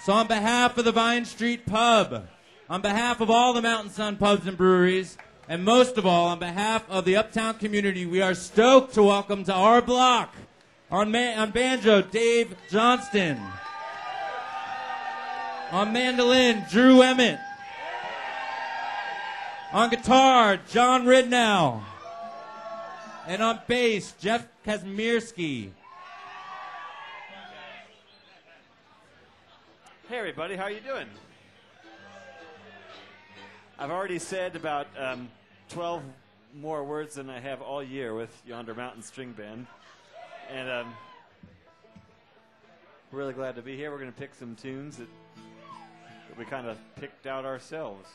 So on behalf of the Vine Street Pub, on behalf of all the Mountain Sun pubs and breweries, and most of all, on behalf of the Uptown community, we are stoked to welcome to our block, on banjo, Dave Johnston. On mandolin, Drew Emmett. On guitar, John Ridnow. And on bass, Jeff Kazmierski. Hey everybody, how are you doing? I've already said about 12 more words than I have all year with Yonder Mountain String Band. And we're really glad to be here. We're going to pick some tunes that we kind of picked out ourselves.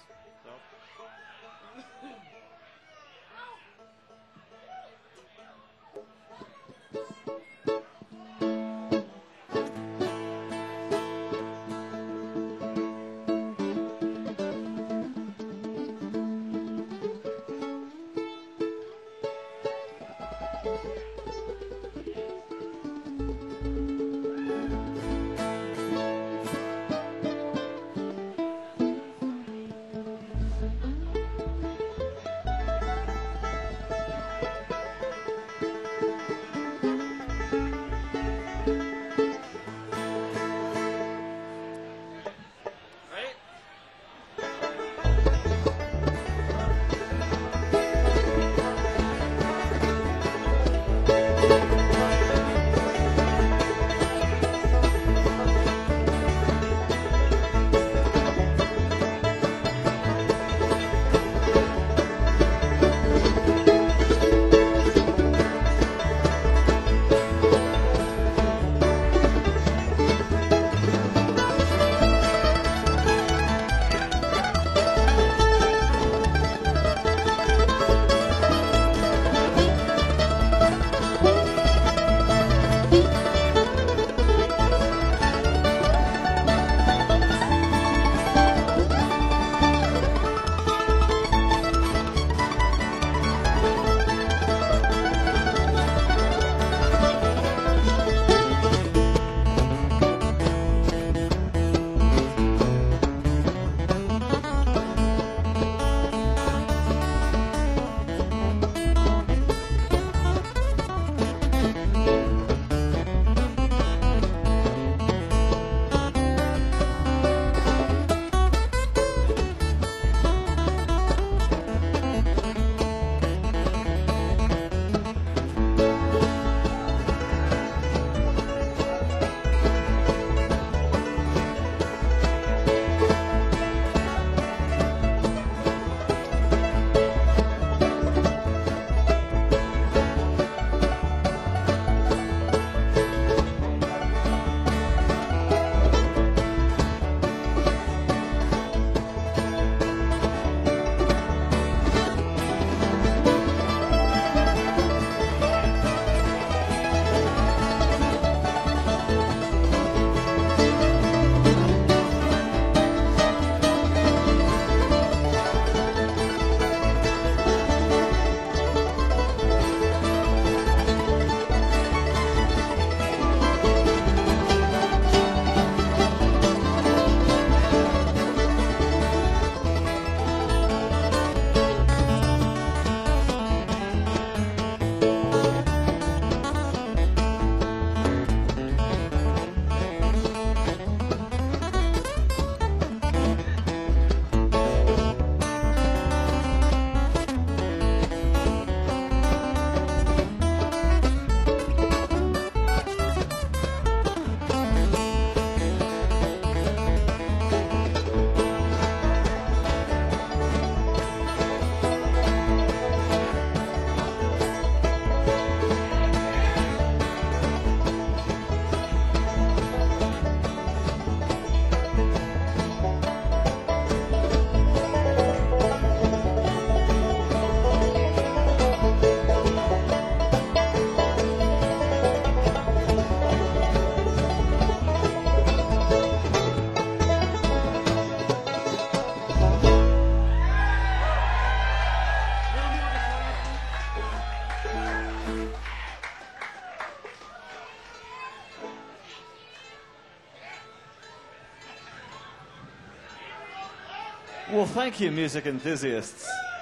Well, thank you, music enthusiasts.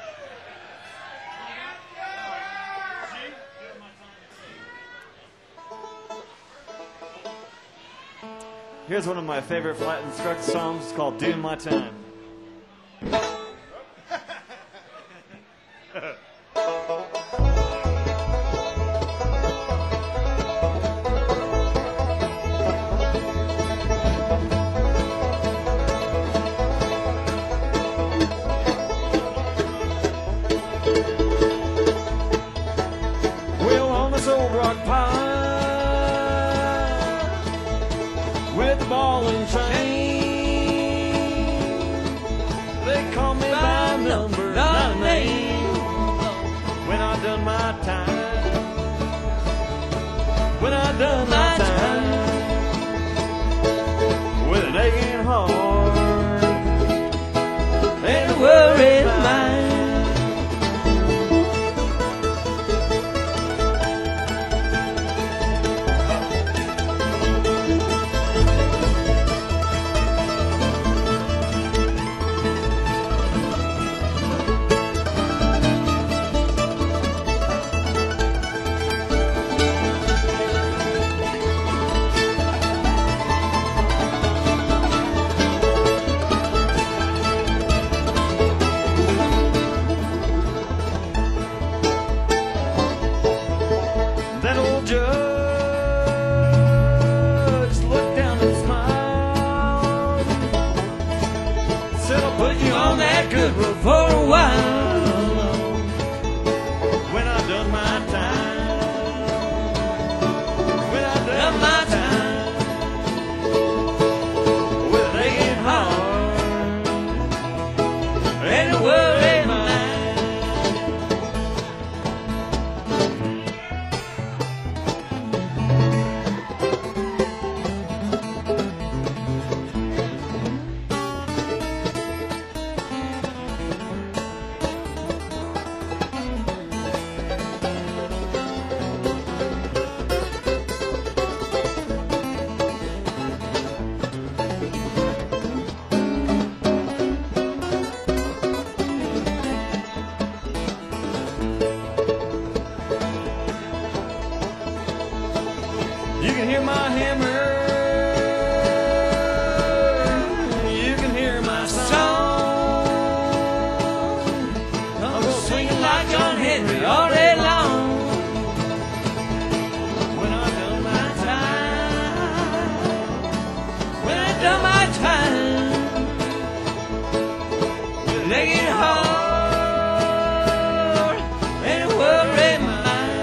Here's one of my favorite Flat and Struck songs. It's called "Doing My Time." Well, on this old rock pile with the ball and chain, they call me by number, not a name. When I done my time, when I done my time, with an aching heart and a worried mind. That old judge looked down and smiled, said, "I'll put you on that good road for a while." When I done my time, when I done my time, with an aching heart and a worried mind. You can hear my hammer, you can hear my song. I'll go swinging like John Henry all day long. When I done my time, when I done my time, with an aching heart and a worried mind.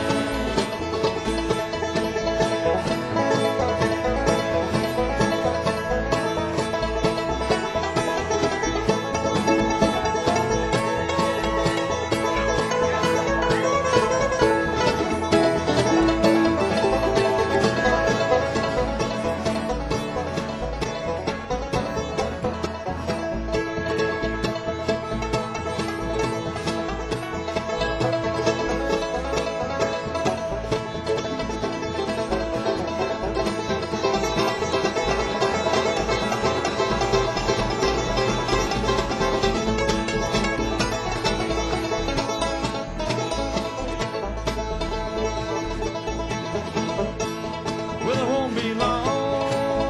Well, it won't be long,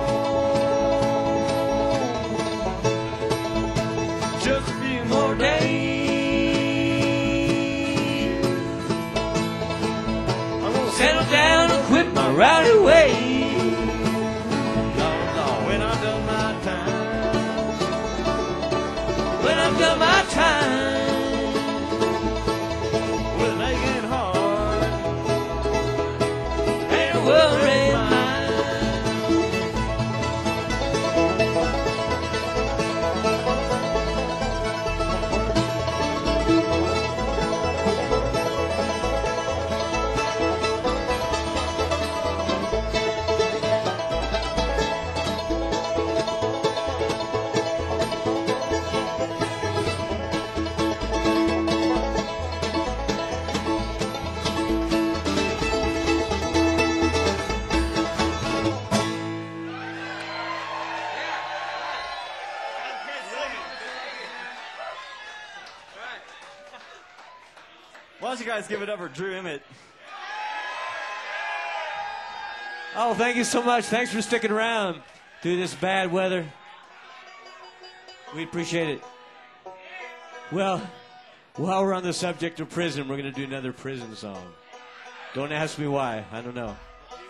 just a few more days. I'm gonna settle down and quit my rowdy ways. When I done my time, when I've done my time, with an aching heart and a worried mind. don't you guys give it up for Drew Emmett? Oh, thank you so much. Thanks for sticking around through this bad weather. We appreciate it. Well, while we're on the subject of prison, we're going to do another prison song. Don't ask me why. I don't know.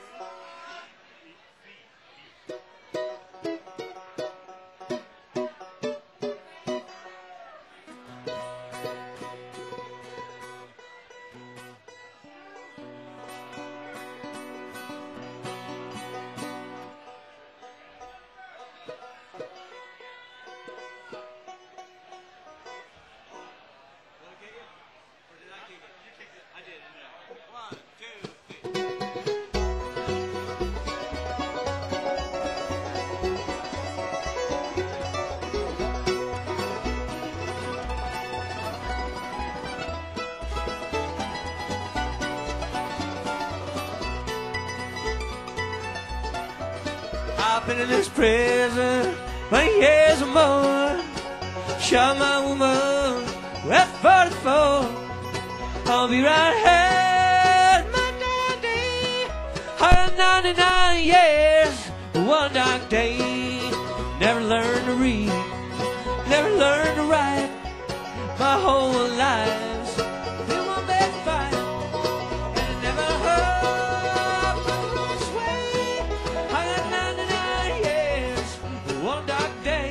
I've been in this prison 20 years or more. Shot my woman at 44. I'll be right here, my daddy. 199 years, one dark day. Never learned to read, never learned to write. My whole life's been one big fight, and it never hurt much way. I got 99 years, one dark day.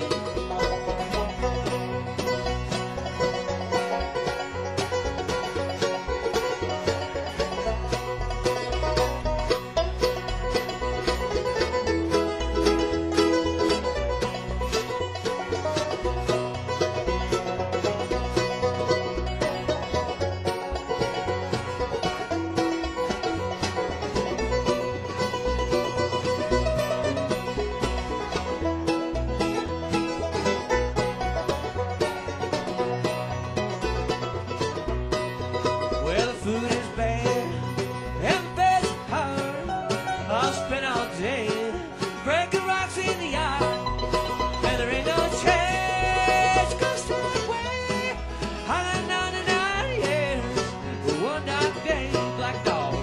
Well, the food is bad and bed is hard. I'll spend all day breaking rocks in the yard, and there ain't no chance goes to my way. I got 99 years, one dark day, black dog.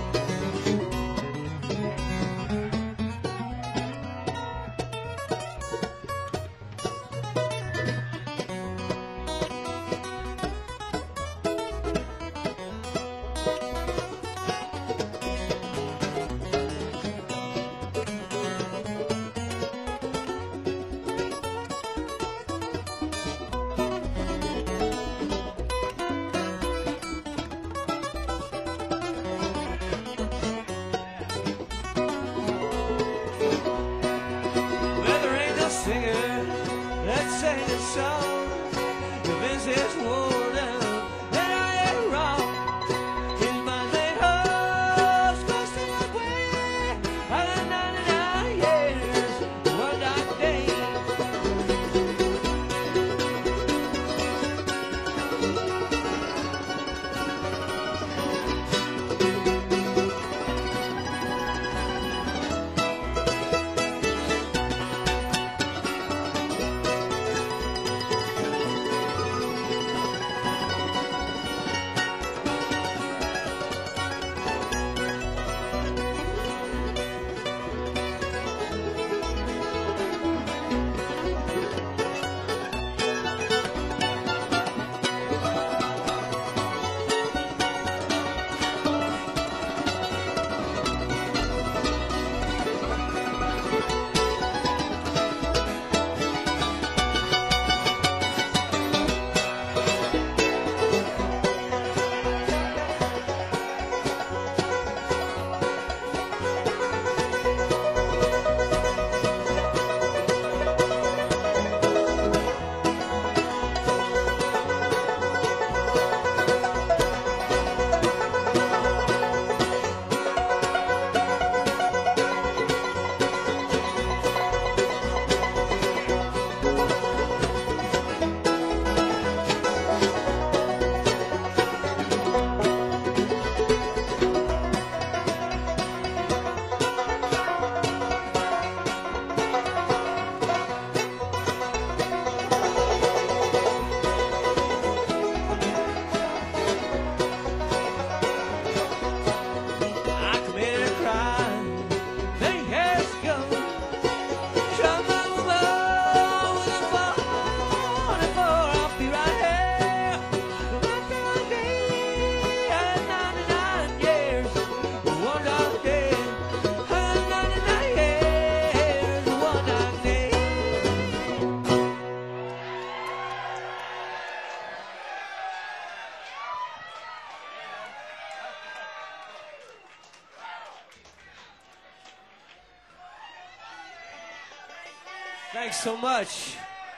Thanks so much.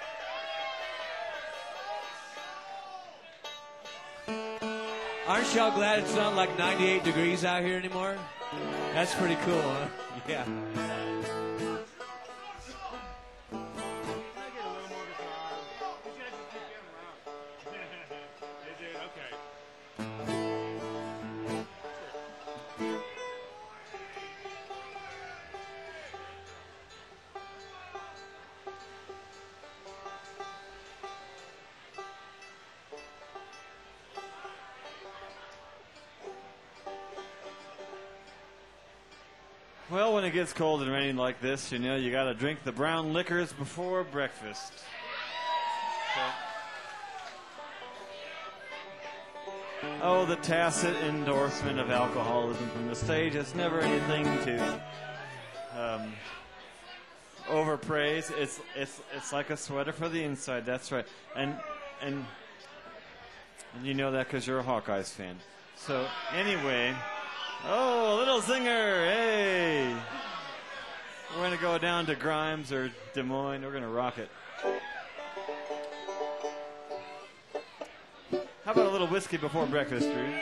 Aren't y'all glad it's not like 98 degrees out here anymore? That's pretty cool, huh? Yeah. Well, when it gets cold and raining like this, you know, you got to drink the brown liquors before breakfast. Oh, the tacit endorsement of alcoholism from the stage. It's never anything to overpraise. It's like a sweater for the inside. That's right. And you know that because you're a Hawkeyes fan. So anyway. Oh, Little Singer, hey! We're going to go down to Grimes or Des Moines. We're going to rock it. How about a little whiskey before breakfast, Drew?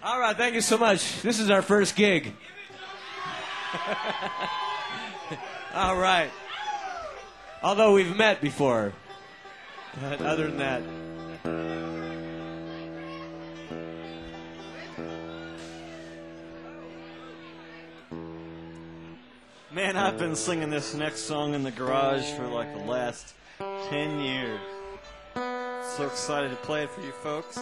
All right, thank you so much. This is our first gig. All right. Although we've met before. But other than that. Man, I've been singing this next song in the garage for like the last 10 years. So excited to play it for you folks.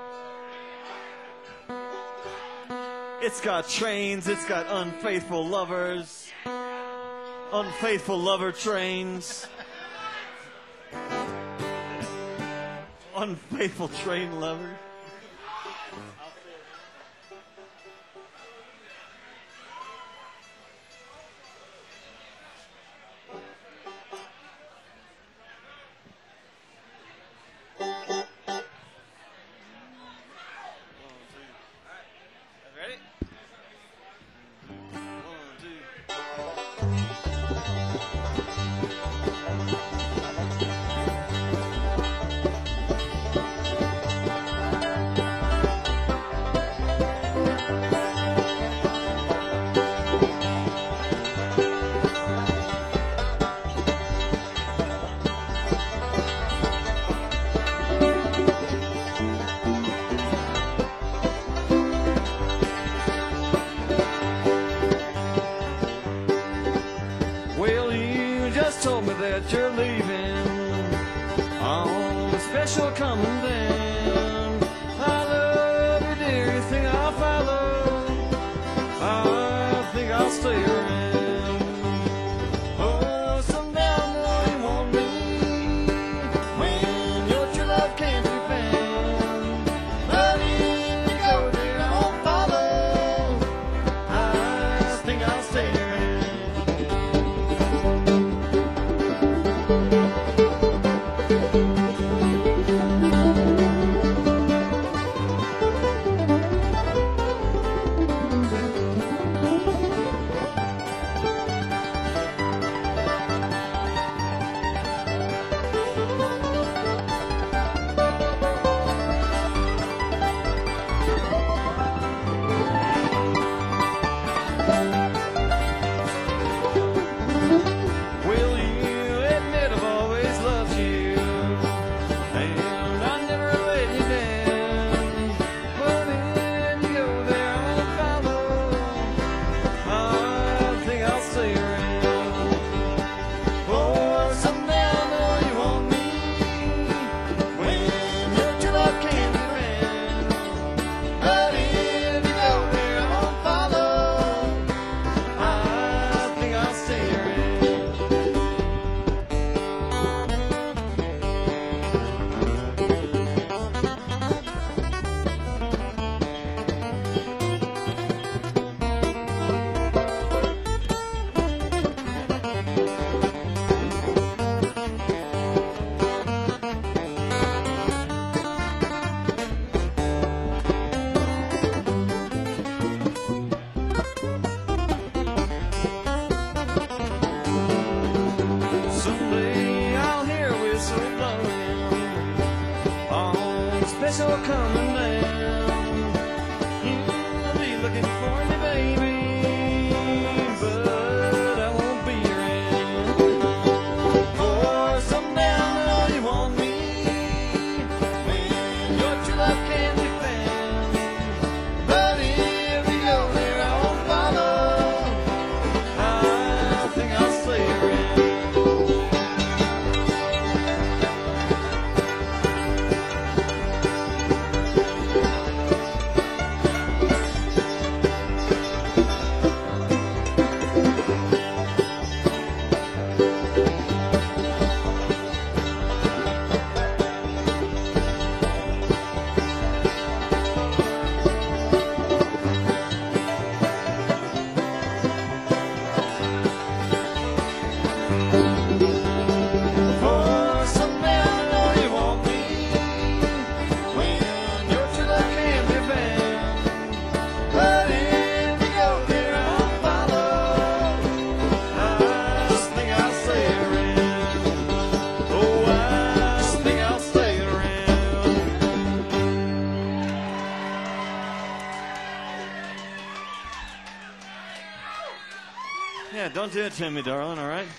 It's got trains, it's got unfaithful lovers, unfaithful lover trains, unfaithful train lover. Well, you just told me that you're leaving on a special coming down. I love you, dear. You think I'll follow? I think I'll stay around. Oh, someday I know you want me when your true love can't be found. But if you go there, I won't follow. I think I'll stay around. Will you admit I've always loved you, and I never let you down? But if you go there, I'll follow. I think I'll stay around. Oh, someday I know you want me when your true love can't be found. But if you go there, I won't follow. I think I'll stay around. Someday I'll hear a whistle blowing on a special coming down. You'll be looking for me, baby, but I won't be around. For someday I know you want me when your true love can't be found. But if you go there, I won't follow. I think I'll stay around. that. Don't do it to me, darling, all right?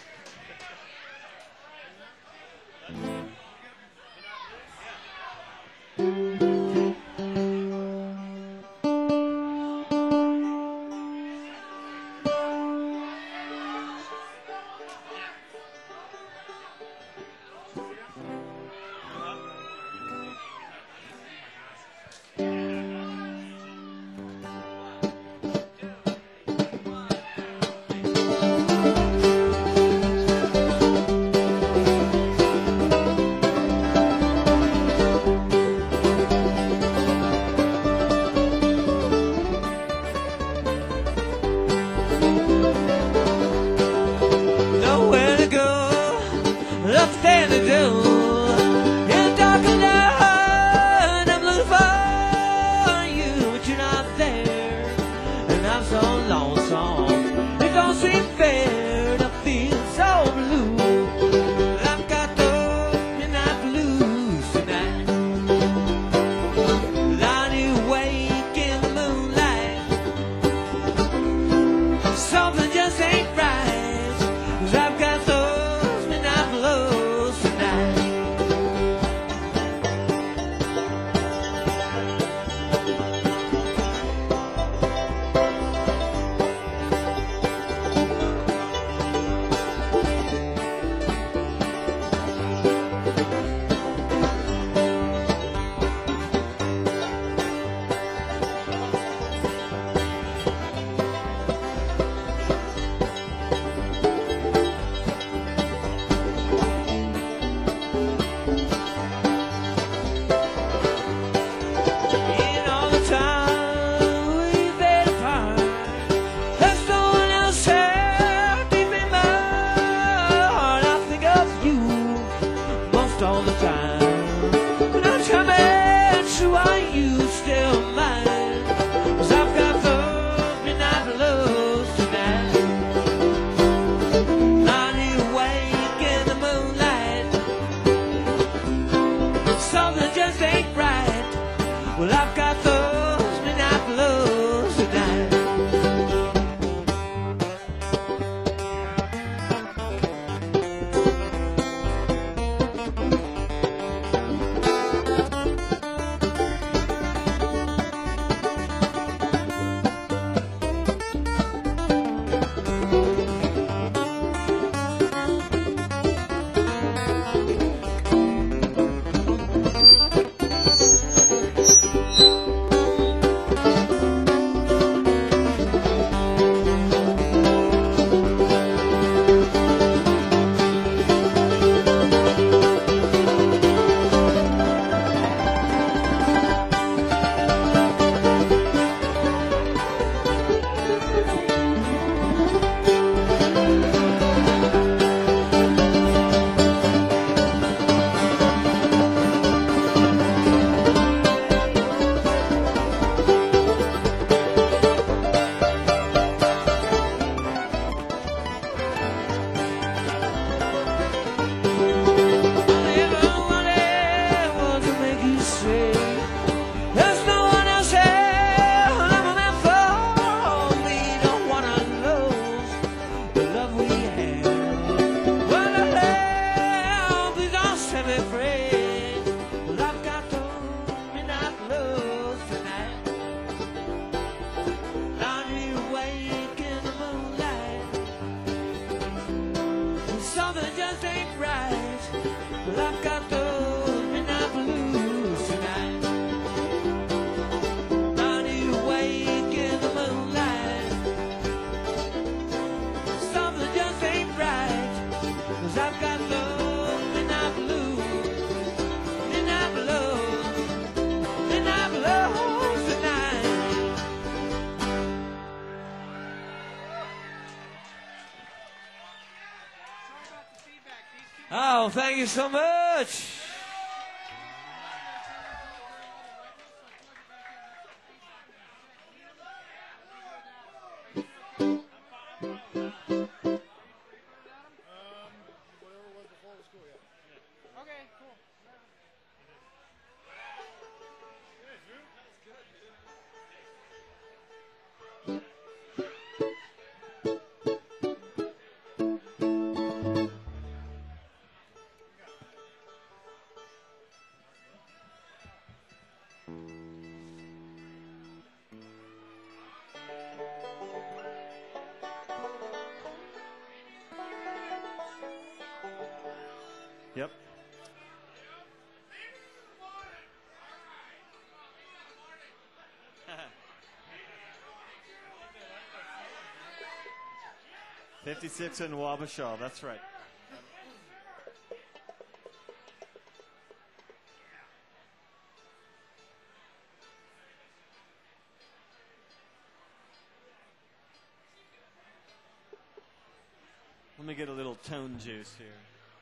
Nowhere to go, nothing to do. It's dark and I'm looking for you, but you're not there. And I'm so lonesome, it don't seem fair to feel so blue. I've got the midnight blues tonight. Lying awake in the moonlight, something just ain't right. I've got those midnight blues tonight. In all the time we've been apart, there's no one else here deep in my heart. I think of you most all the time. When I'm coming to, are you still mine? 'Cause I've got the midnight blues tonight. Lying awake in the moonlight, something just ain't right. Well, I've got those midnight blues tonight. Something just ain't right. Well, I've got those midnight blues tonight. Lying awake in the moonlight, something just ain't right. 'Cause I've got those midnight blues, midnight blues, midnight blues tonight. Oh, thank you so much. Yep. '56 in Wabasha. That's right. Let me get a little tone juice here.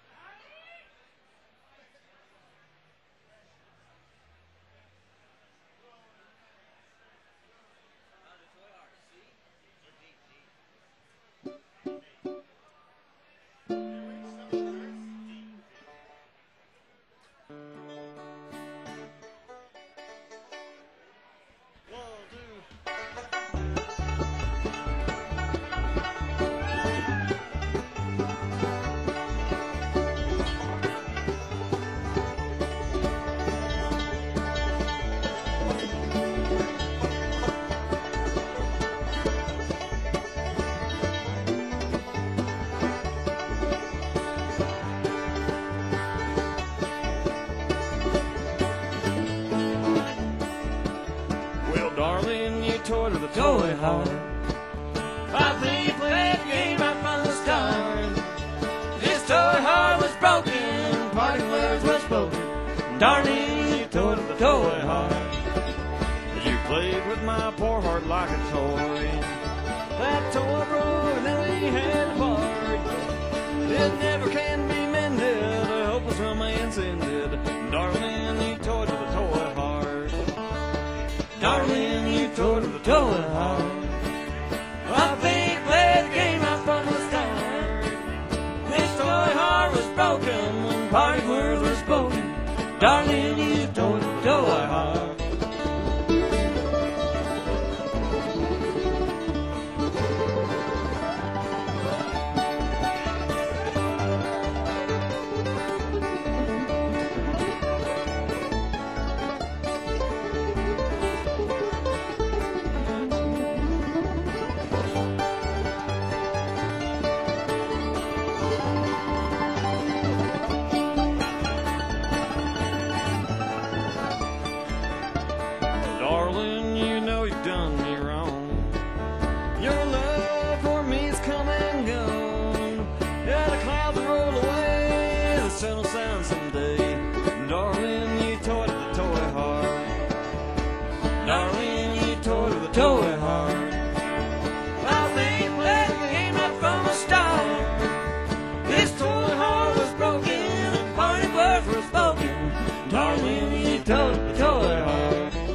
Toy to the toy heart. I think you played the game right from the start. This toy heart was broken, party words were spoken. Darling, you toy to the toy heart. You played with my poor heart like a toy. That toy broke and then we had to part. It never can be mended, a hopeless romance ended. Darling, you toy to the toy heart. Darling, you toy to the toy heart. I think you played the game right from the start. This toy heart was broken when party words were spoken. Darling, you toy to the toy heart. Toy heart. I think you played the game right from the start. This toy heart was broken and party words were spoken. Darling, you told the toy heart.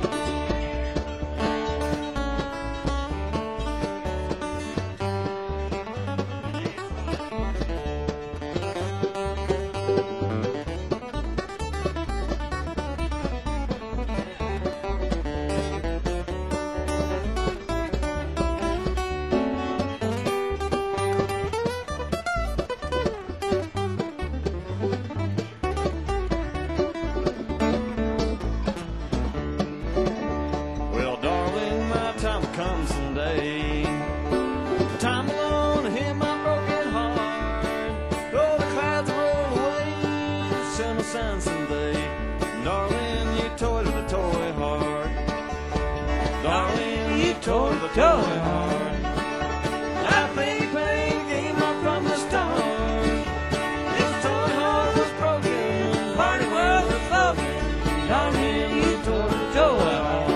Toy the toy heart. I think you played the game right from the start. This toy heart was broken, party words were spoken. Darling, you toy the toy heart.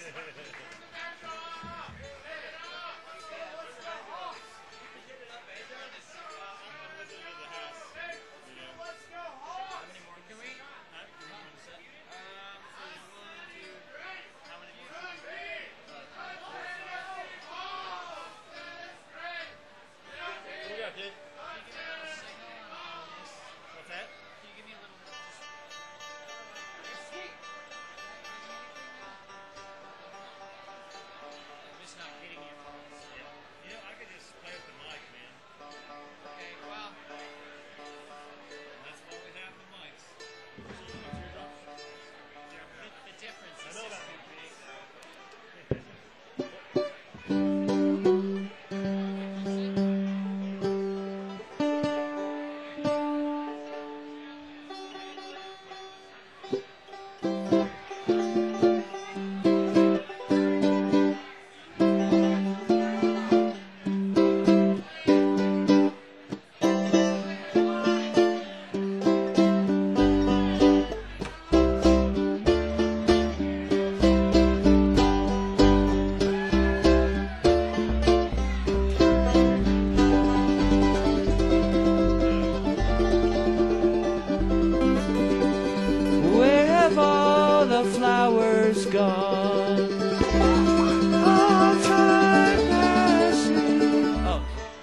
Where have all the flowers gone? All time passing. Oh.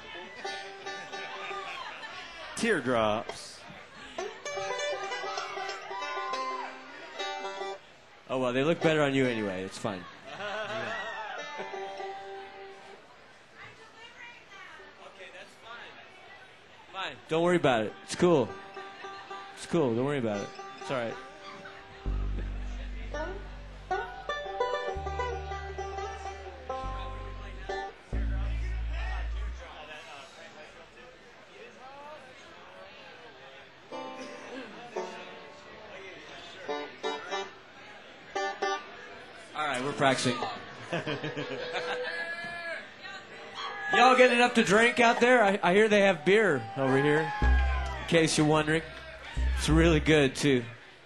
Teardrops. Oh, well, they look better on you anyway. It's fine. Okay, that's fine. Fine. Don't worry about it. It's cool. It's cool. Don't worry about it. It's all right. All right, we're practicing. Y'all getting enough to drink out there? I hear they have beer over here, in case you're wondering. It's really good, too.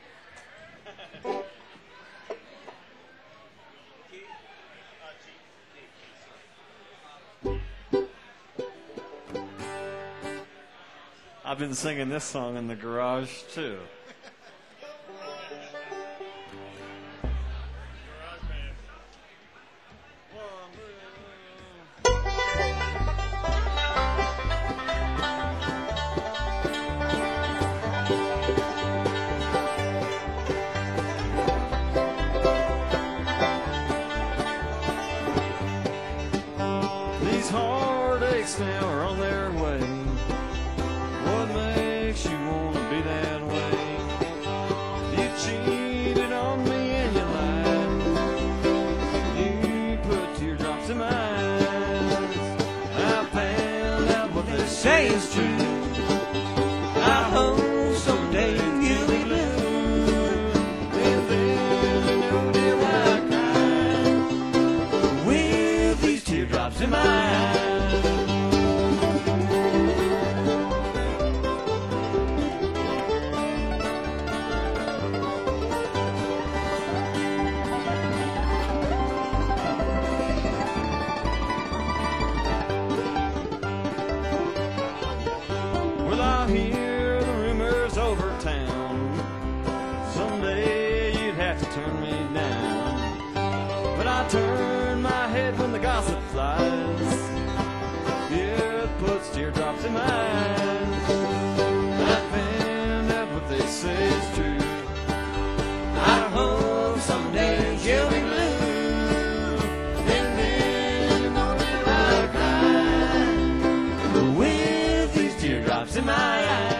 I've been singing this song in the garage, too. These heartaches now are on their way. What makes you want to be that way? You cheated on me and you lied. You put teardrops in my eyes. I found out what they say is true. I hope someday you'll be blue. And then you know, dear, I cry with these teardrops in my eyes. Well, I hear the rumors over town. Someday you'd have to turn me down. But I turn my head when the gossip flies. Yeah, it puts teardrops in my eyes. I found out what they say is true. I hope someday you'll be blue. And then you know that I cry with these teardrops in my eyes.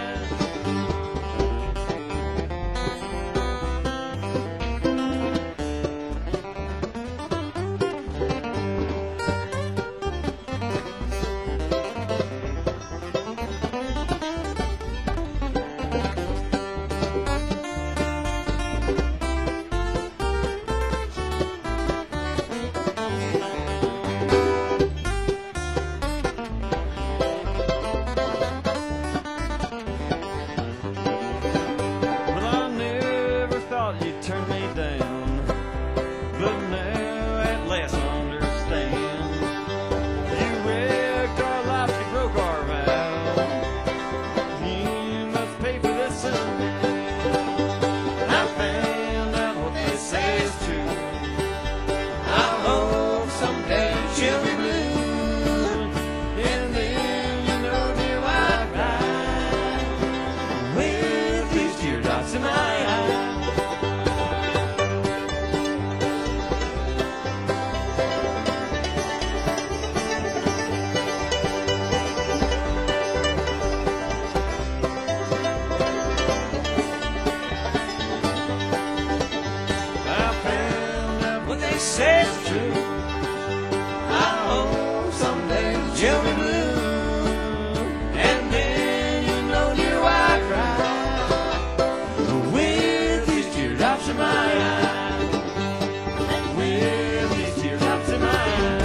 say it's true. I hope someday you'll be blue. And then you know, dear, why I cry with these teardrops in my eyes. With these teardrops in my eyes.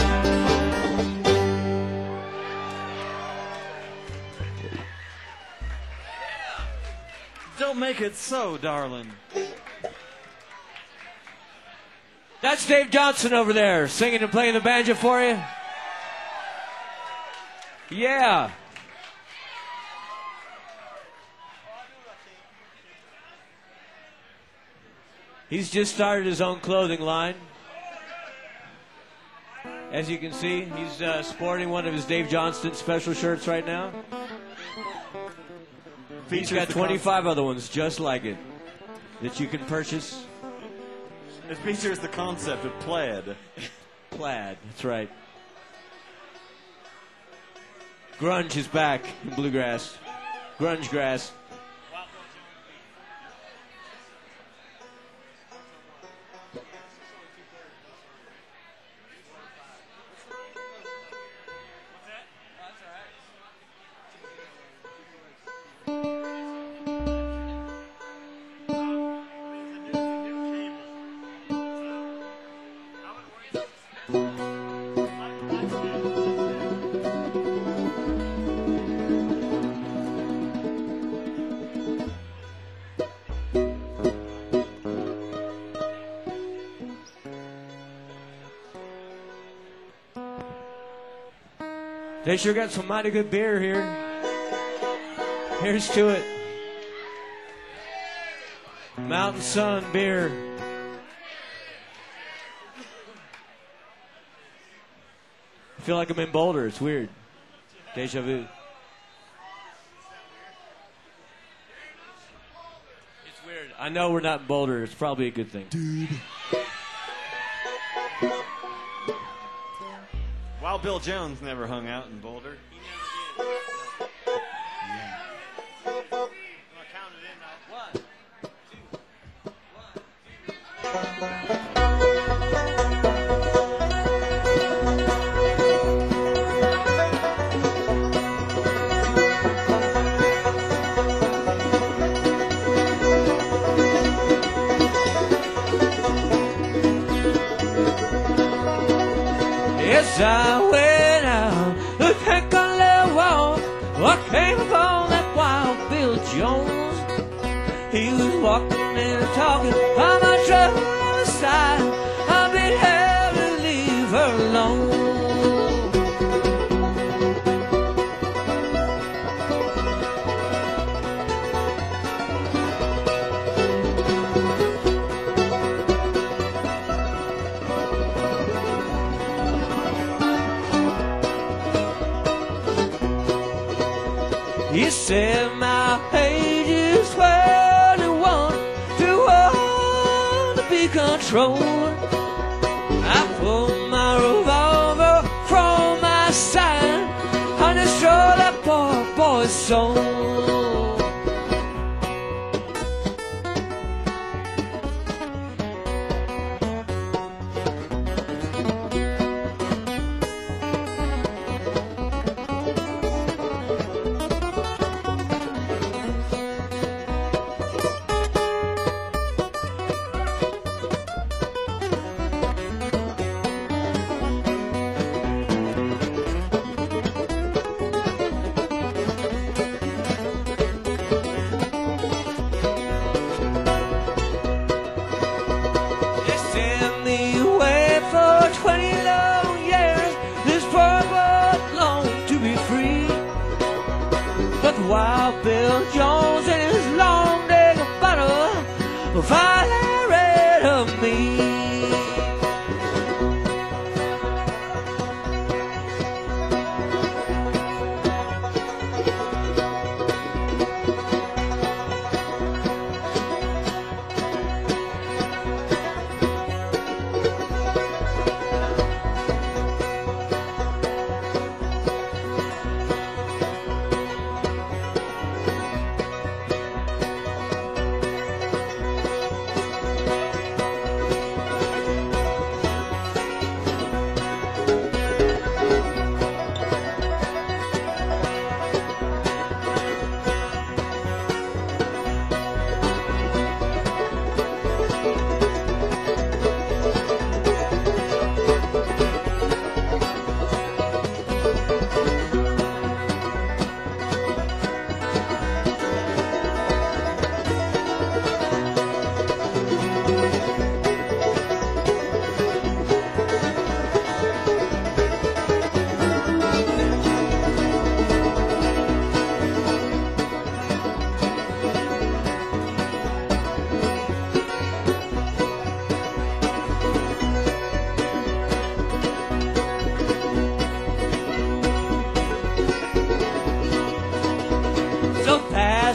Don't make it so, darling. That's Dave Johnson over there, singing and playing the banjo for you. Yeah. He's just started his own clothing line. As you can see, he's sporting one of his Dave Johnston special shirts right now. He's got 25 other ones just like it that you can purchase. It features the concept of plaid. Plaid, that's right. Grunge is back in bluegrass. Grunge grass. They sure got some mighty good beer here. Here's to it. Mountain Sun beer. I feel like I'm in Boulder. It's weird. Deja vu. It's weird. I know we're not in Boulder. It's probably a good thing. Dude. Wild Bill Jones never hung out in Boulder. Yes, I went out to take a little walk. I came upon that Wild Bill Jones. He was walking and talking by my truck on the side. I've been held to leave her alone. He said my age is 21, too old to be controlled. I pulled my revolver from my side and destroyed that poor boy's soul.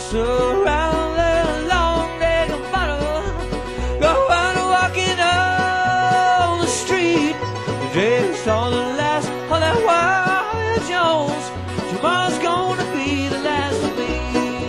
Surround the long neck bottle, go on walking on the street. Dressed all the last on that Wild Jones. Tomorrow's gonna be the last of me.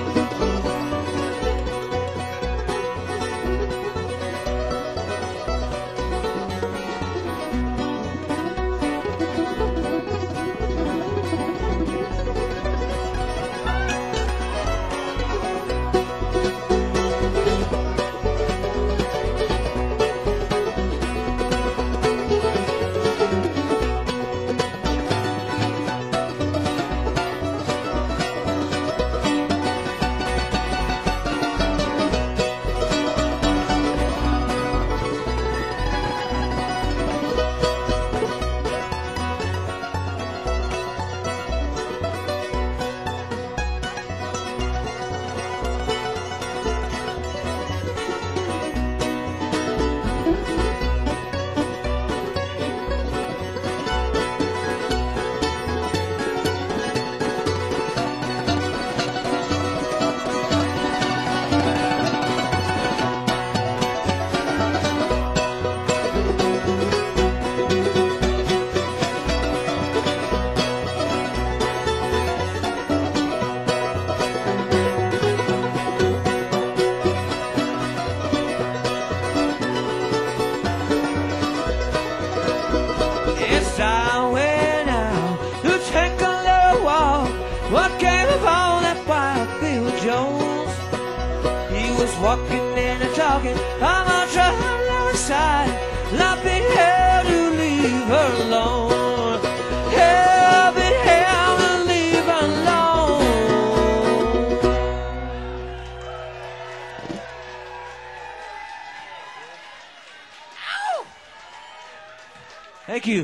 Yes, I went out to take a little walk. What came upon that wild Bill Jones? He was walking and talking on my traveler's side. I've been here to leave her alone. Yeah, I've been here to leave her alone. Ow! Thank you.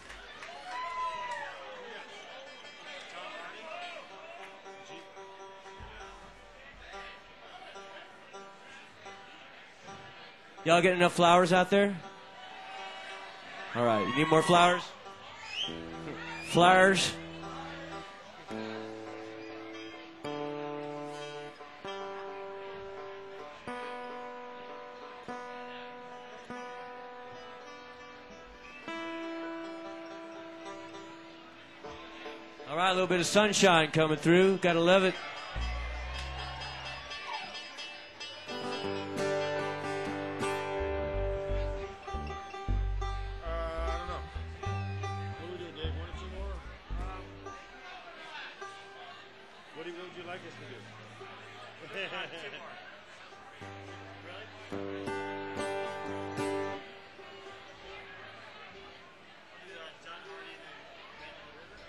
Y'all getting enough flowers out there? All right, you need more flowers? Flowers. All right, a little bit of sunshine coming through. Gotta love it. I don't know. What do we do, Dave? One or two more? What would you like us to do? Two more. Really? John Hardy and Man on the River?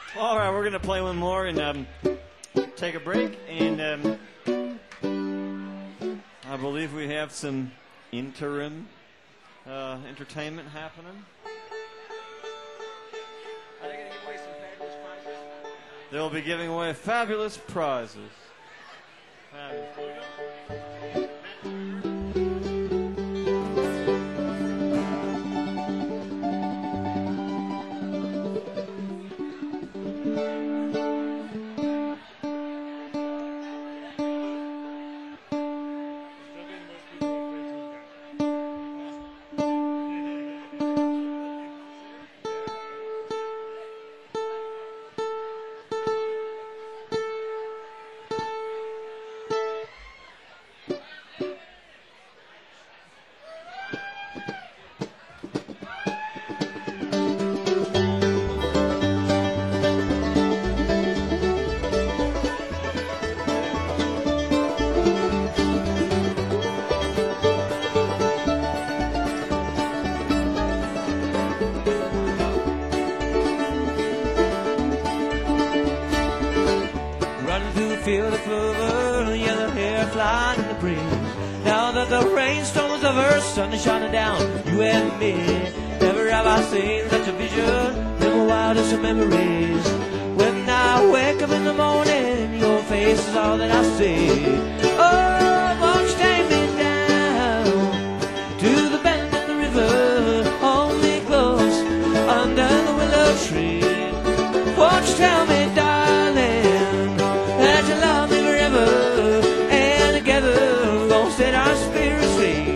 All right, we're gonna play one more and take a break. And I believe we have some interim entertainment happening. Are they gonna give away some fabulous prizes? They'll be giving away fabulous prizes. Fabulous. Field of clover, yellow hair flying in the breeze. Now that the rainstorms of her sun is shining down, you and me. Never have I seen such a vision in the wildest of memories. When I wake up in the morning, your face is all that I see. Oh, won't you take me down to the bend in the river? Hold me close under the willow tree. Won't you tell me, darling, that you love me forever, and together we'll set our spirits free.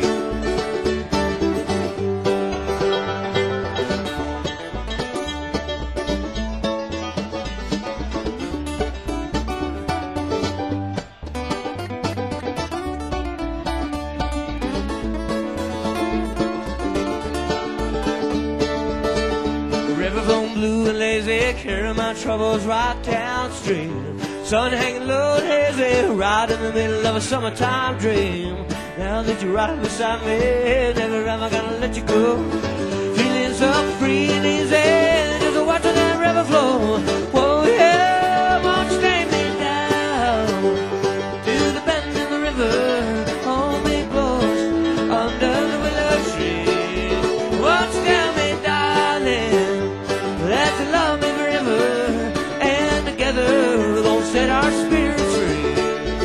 The river flowing blue and lazy, carrying my troubles right downstream. Sun hanging low and hazy, right in the middle of a summertime dream. Now that you're right beside me, never am I gonna let you go. Feeling so free and easy, just watching that river flow. Whoa, yeah, won't you take me down to the bend in the river? Hold me close under the willow tree. Won't you tell me, darling, that you love me forever, and together set our spirits free.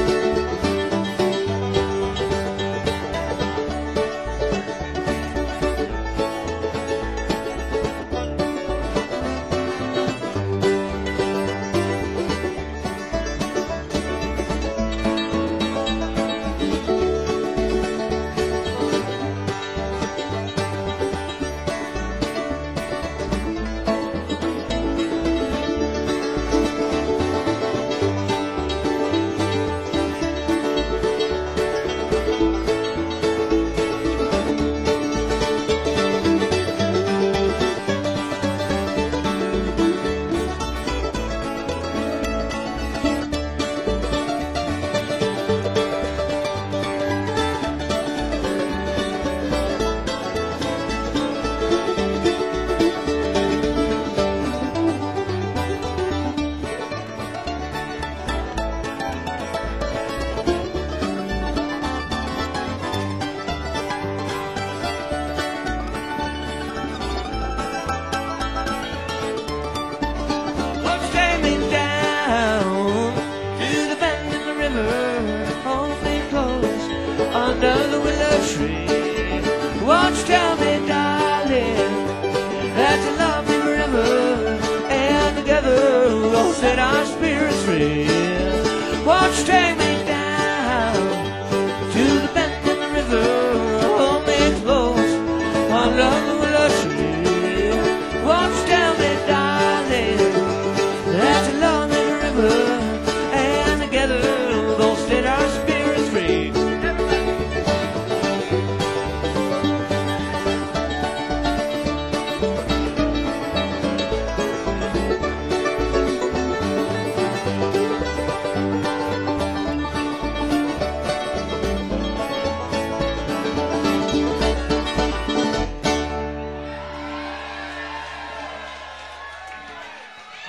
Under the willow tree, won't you tell me, darling, that you love me forever, and together we'll set our spirits free. Won't you take me down to the bend in the river? Hold me close under the willow tree. Won't you tell me, darling, that you love me forever, and together we'll set our spirits free.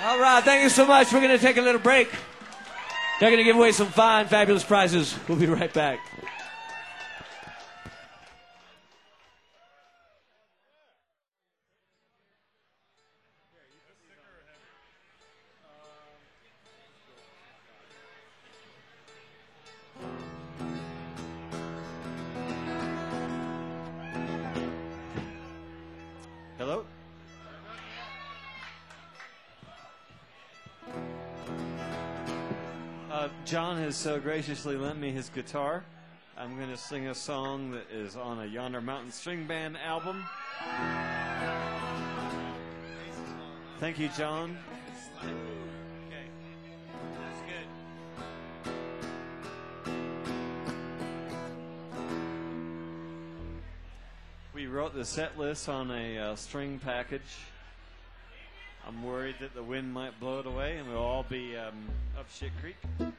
All right, thank you so much. We're going to take a little break. They're going to give away some fine, fabulous prizes. We'll be right back. Hello? John has so graciously lent me his guitar. I'm going to sing a song that is on a Yonder Mountain String Band album. Thank you, John. Okay, that's good. We wrote the set list on a string package. I'm worried that the wind might blow it away and we'll all be up shit creek.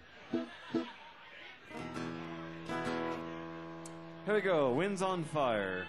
Here we go, Wind's on Fire.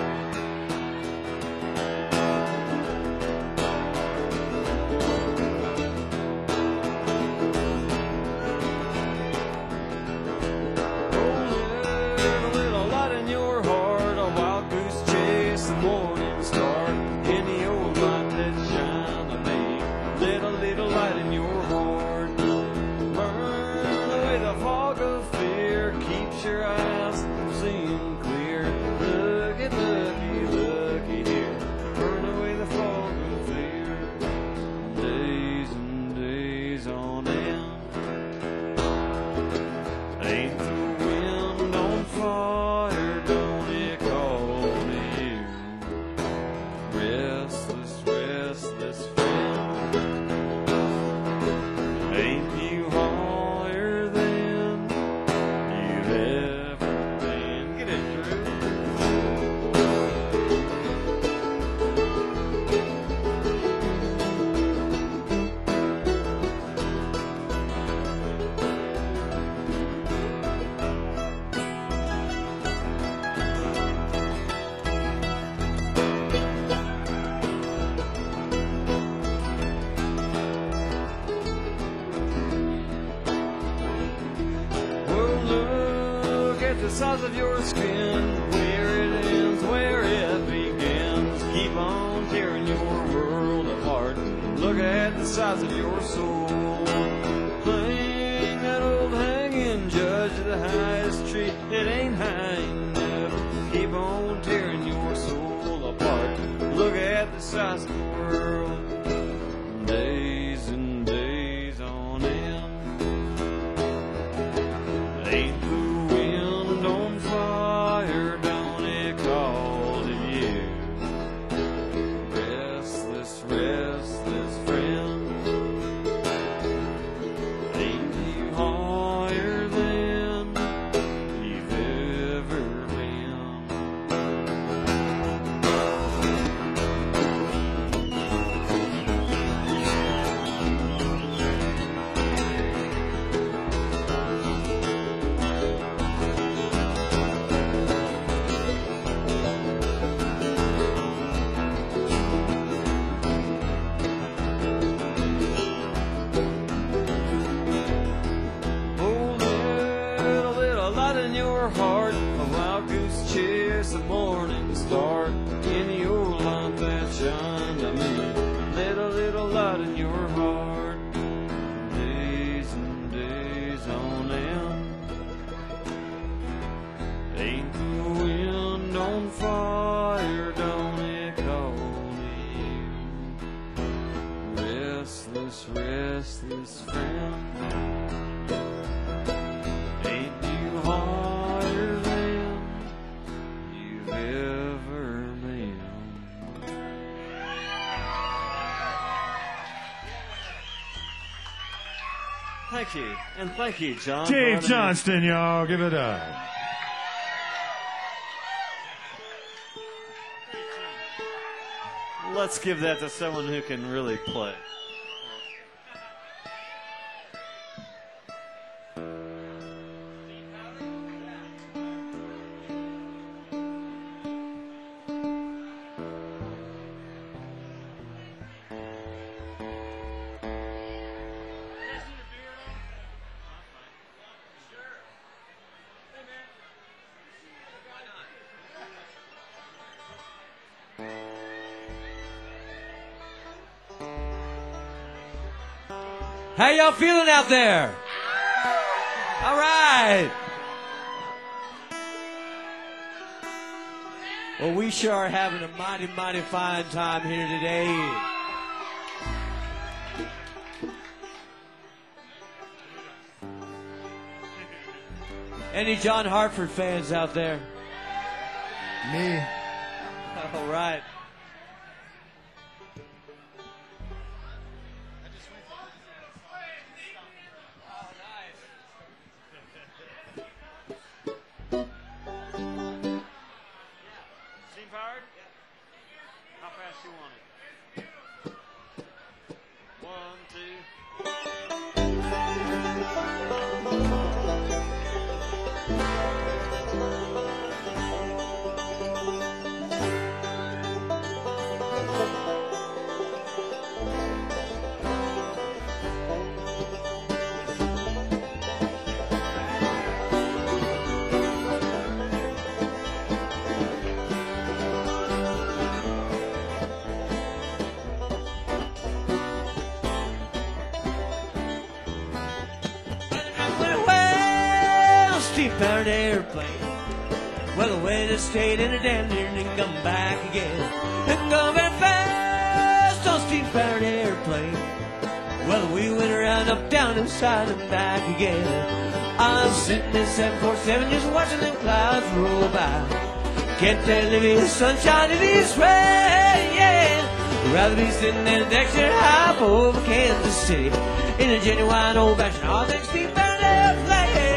Size of your skin, where it ends, where it begins. Keep on tearing your world apart. Look at the size of your soul. Hang that old hanging judge of the highest tree. It ain't high enough. Keep on tearing your soul apart. Look at the size of the world. Days and days on end. Ain't on fire, don't it call to you? Restless, restless friend. Ain't you higher than you've ever been? The morning star in the old light that shine to me. Little light in your heart. Days and days on end. Ain't the wind on fire, don't it call to you? Restless, restless friend. Ain't you higher than you've ever been? Thank you, and thank you, John. Dave Johnston, y'all, give it up. Let's give that to someone who can really play. How y'all feeling out there? All right. Well, we sure are having a mighty, mighty fine time here today. Any John Hartford fans out there? Me. All right. Steam powered? How fast you want it? 1, 2. Well, steam-powered airplane. Well, away to state in a damn near and come back again. And go very fast on steam-powered airplane. Well, we went around, up, down, inside, and back again. I'm sitting in 747 just watching them clouds roll by. Can't tell if it's sunshine, if it's rain, yeah. Rather be sitting in a deck chair high up over Kansas City in a genuine old-fashioned all-thing steam-powered airplane.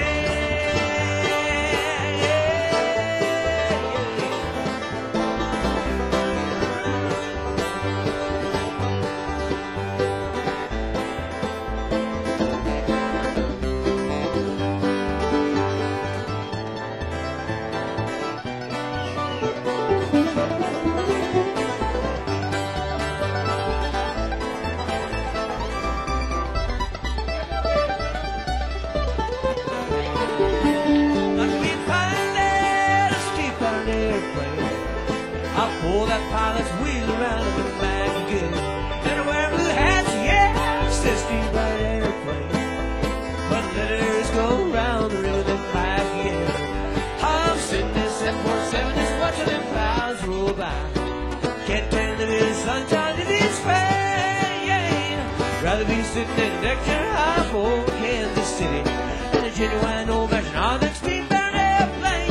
Pull that pilot's wheel around and come back again. And wear blue hats, yeah, says steam-powered airplane. But let it go round the river and back again. I'm sitting in 747 just watching them clouds roll by. Can't tell if it's sunshine, if it's rain. Rather be sitting in a deck chair high up over Kansas City in a genuine old-fashioned all-that steam-powered airplane.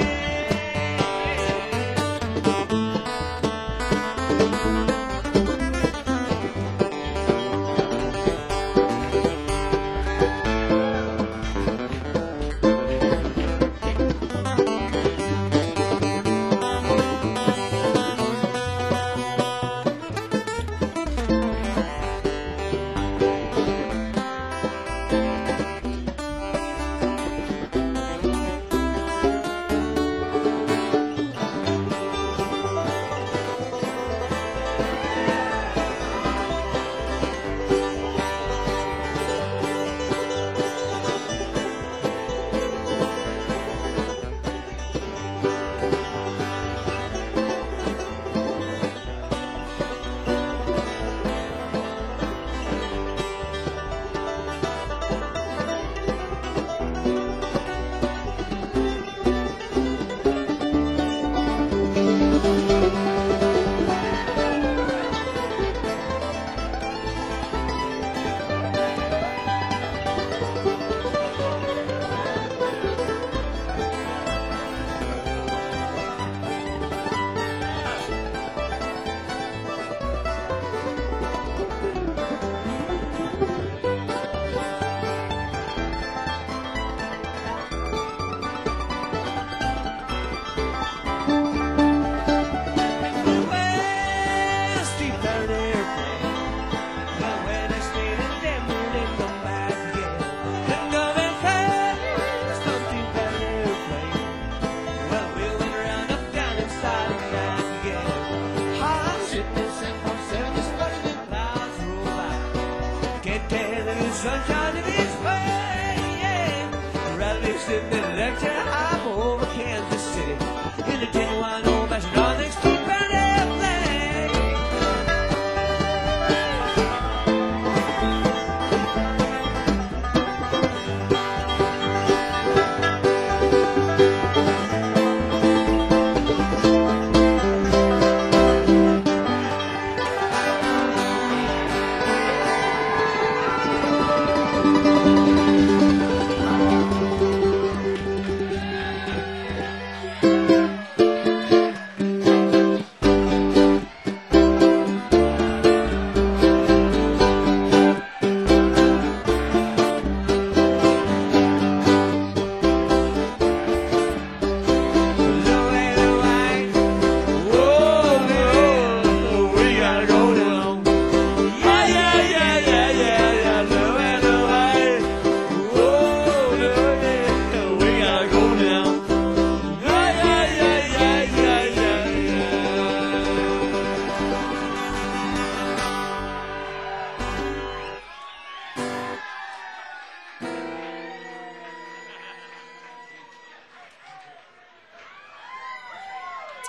Sunshine in this way, yeah. Rather be sitting in a lecture high over Kansas City in a genuine old-fashioned all-things steam-powered airplane.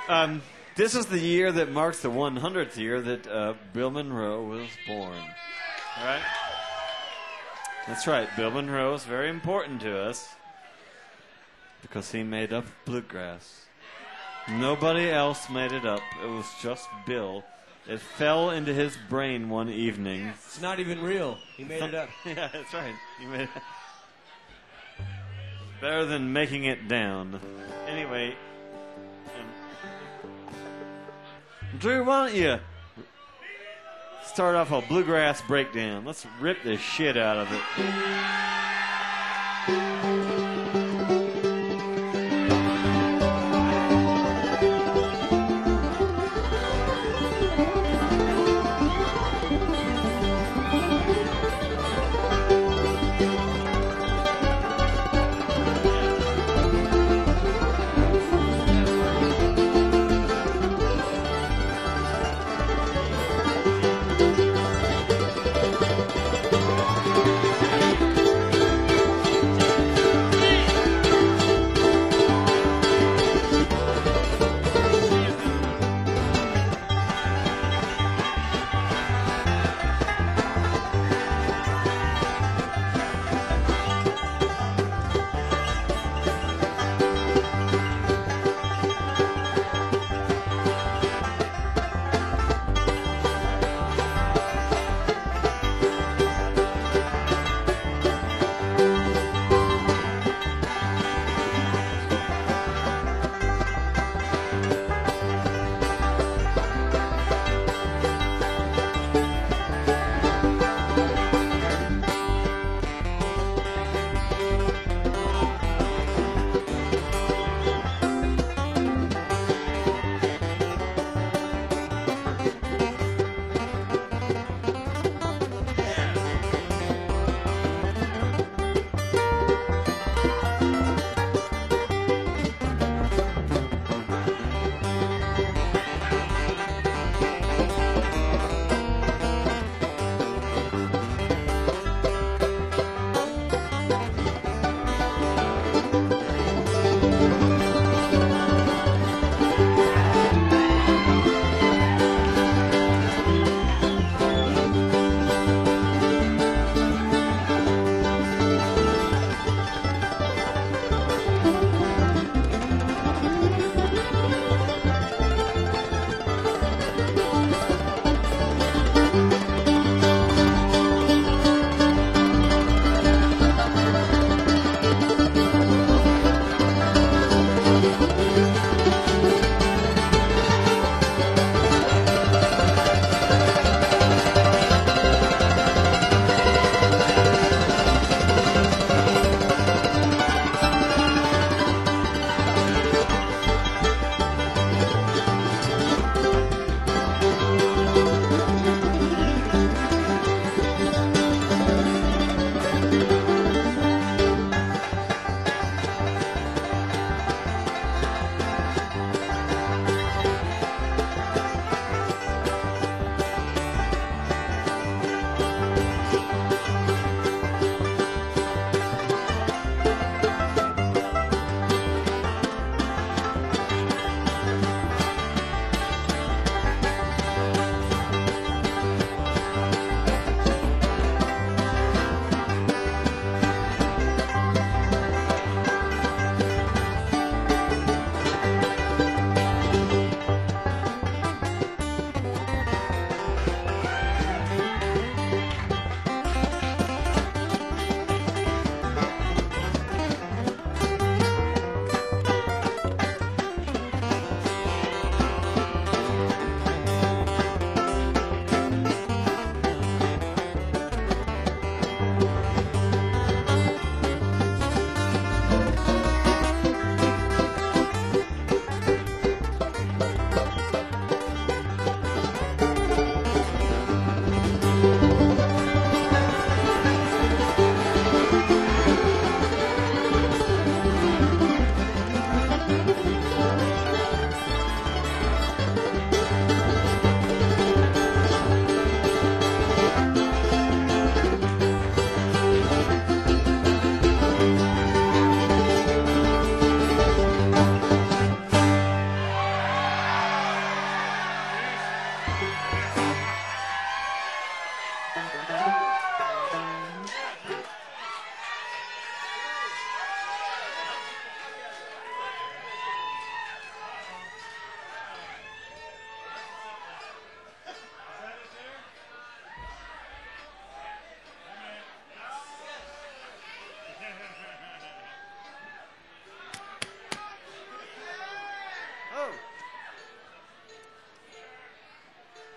This is the year that marks the 100th year that Bill Monroe was born. All right? That's right. Bill Monroe is very important to us because he made up bluegrass. Nobody else made it up. It was just Bill. It fell into his brain one evening. It's not even real. He made it up. Yeah, that's right. He made it. Better than making it down. Anyway, Drew, why don't you start off a bluegrass breakdown? Let's rip the shit out of it.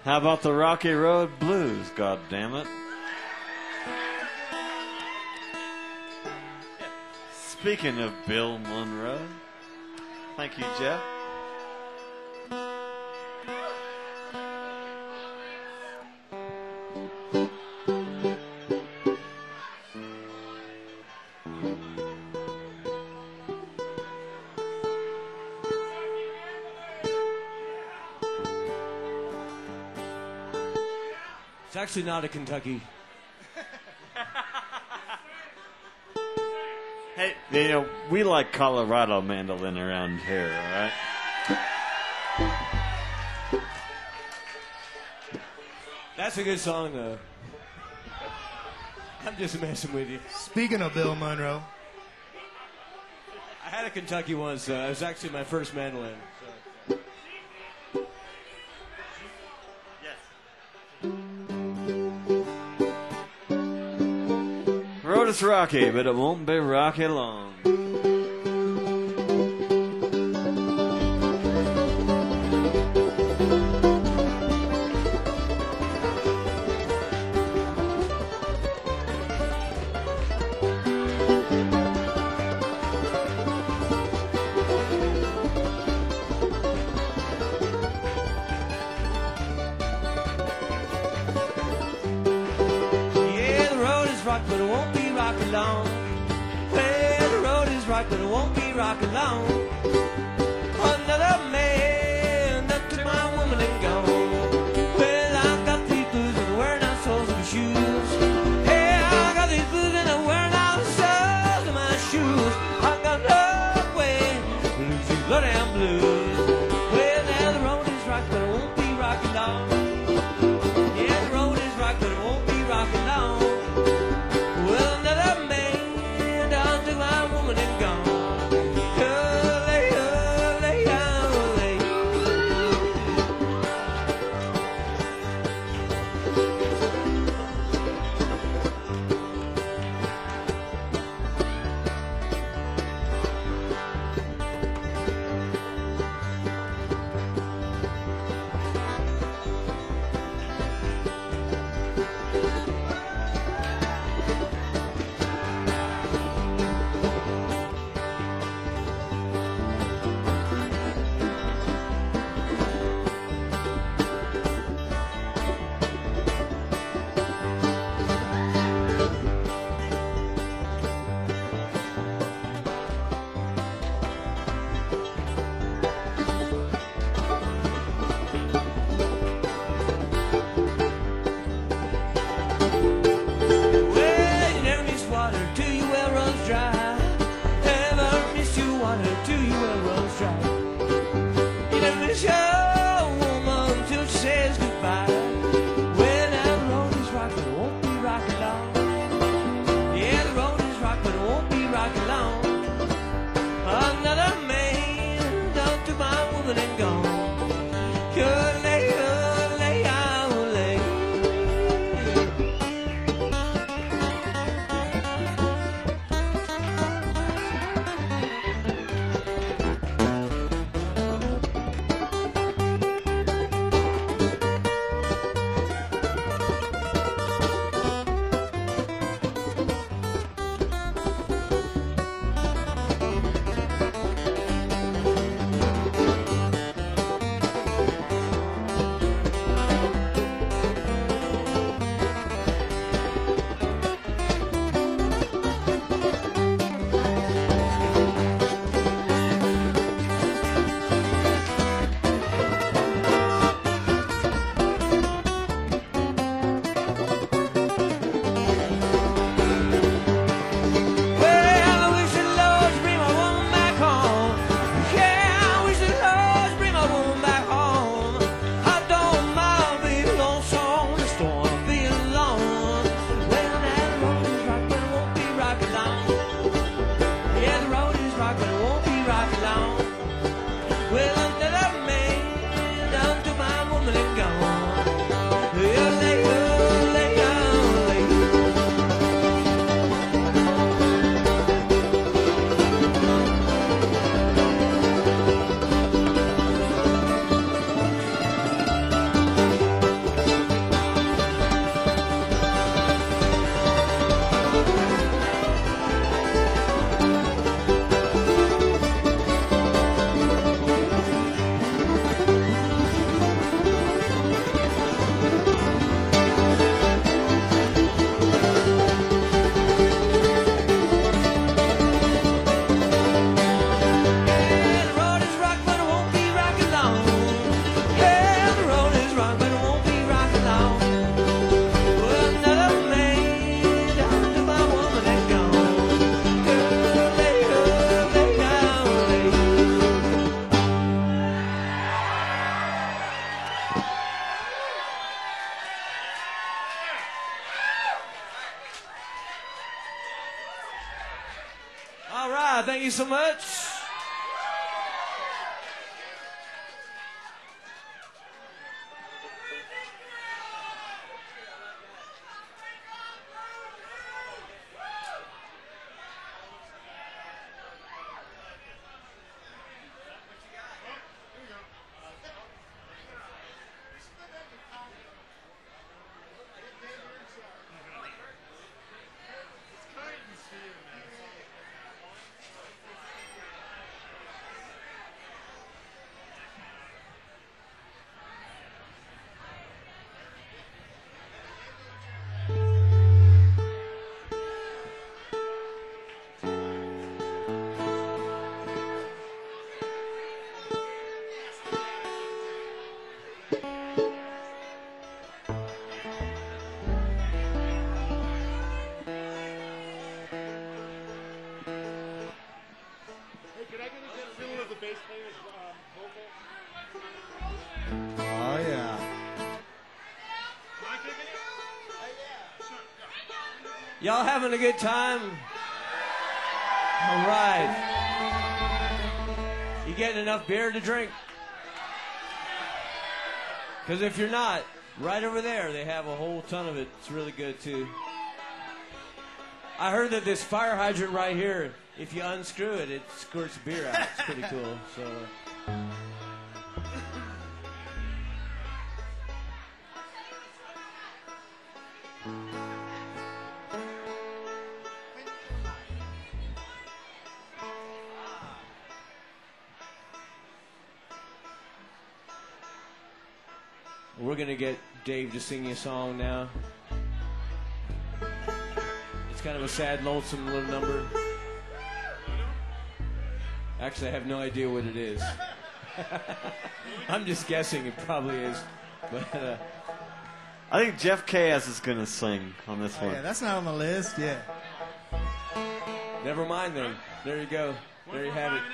How about the Rocky Road Blues, God damn it? Speaking of Bill Monroe, thank you, Jeff. It's actually not a Kentucky. Hey, you know, we like Colorado mandolin around here, all right? That's a good song, though. I'm just messing with you. Speaking of Bill Monroe, I had a Kentucky once. It was actually my first mandolin. So. Road is rocky, but it won't be rocky long. Yeah, the road is rock, but it won't be rocky long. Well, the road is rock, but it won't be rocky long. Another man that took my woman and gone. Well, I got these blues and I'm wearing out soles of my shoes. Yeah, I got these blues and I'm wearing out soles of my shoes. I got no way to lose these low down blues. Well, now the road is rock, but it won't be rocky long. Yeah, the road is rock, but it won't be rocky long. Well, another man done took my woman and gone. Hurley, hurley, hurley. Yeah, thank you so much. Oh, yeah. Y'all having a good time? All right. You getting enough beer to drink? Because if you're not, right over there, they have a whole ton of it. It's really good, too. I heard that this fire hydrant right here, if you unscrew it, it squirts beer out. It's pretty cool. So. We're going to get Dave to sing you a song now. It's kind of a sad, lonesome little number. Actually, I have no idea what it is. I'm just guessing it probably is. But I think Jeff Chaos is going to sing on this one. Yeah, that's not on the list. Yeah. never mind then. There you go. There you have it.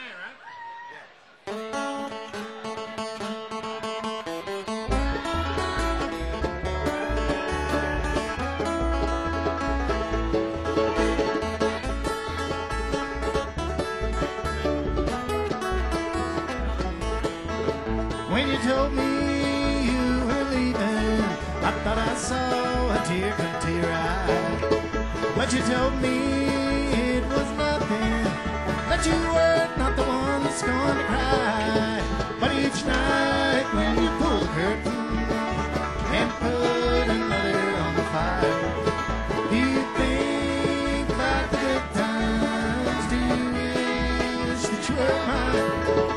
When you told me you were leaving, I thought I saw a tear come to your eye. But you told me it was nothing, that you were not the one that's going to cry. But each night when you pull the curtain and put another on the fire, do you think about the good times? Do you wish that you were mine?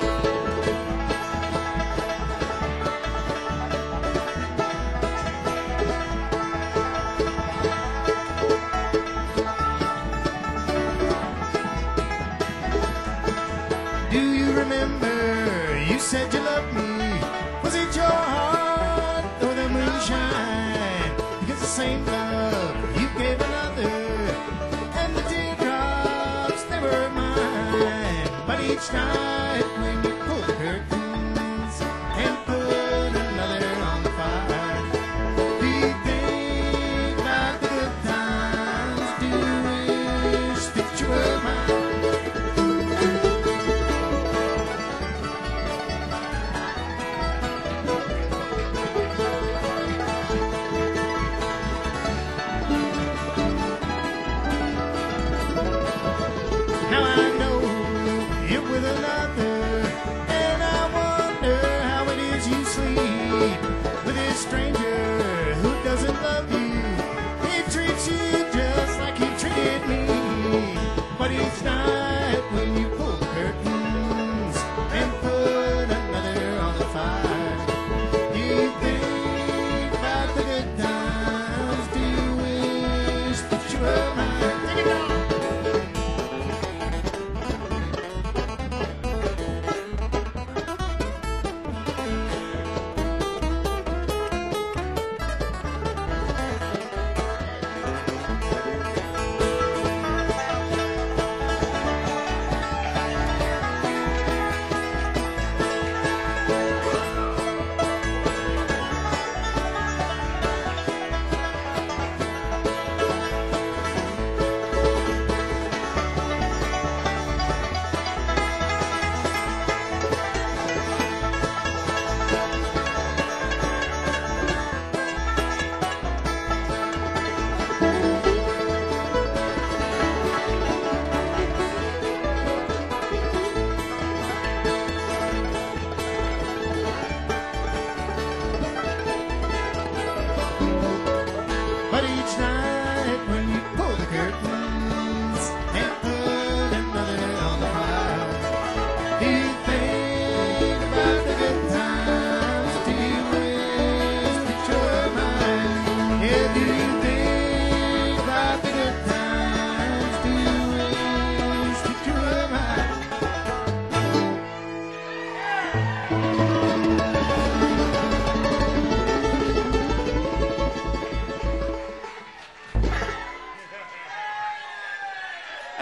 Remember, you said you loved me. Was it your heart or the moonshine? Because the same love you gave another, and the teardrops, they were mine. But each night when you pull the curtains and put another on the fire, do you think about the good times? Do you wish that you were mine? Now I know you're with another, and I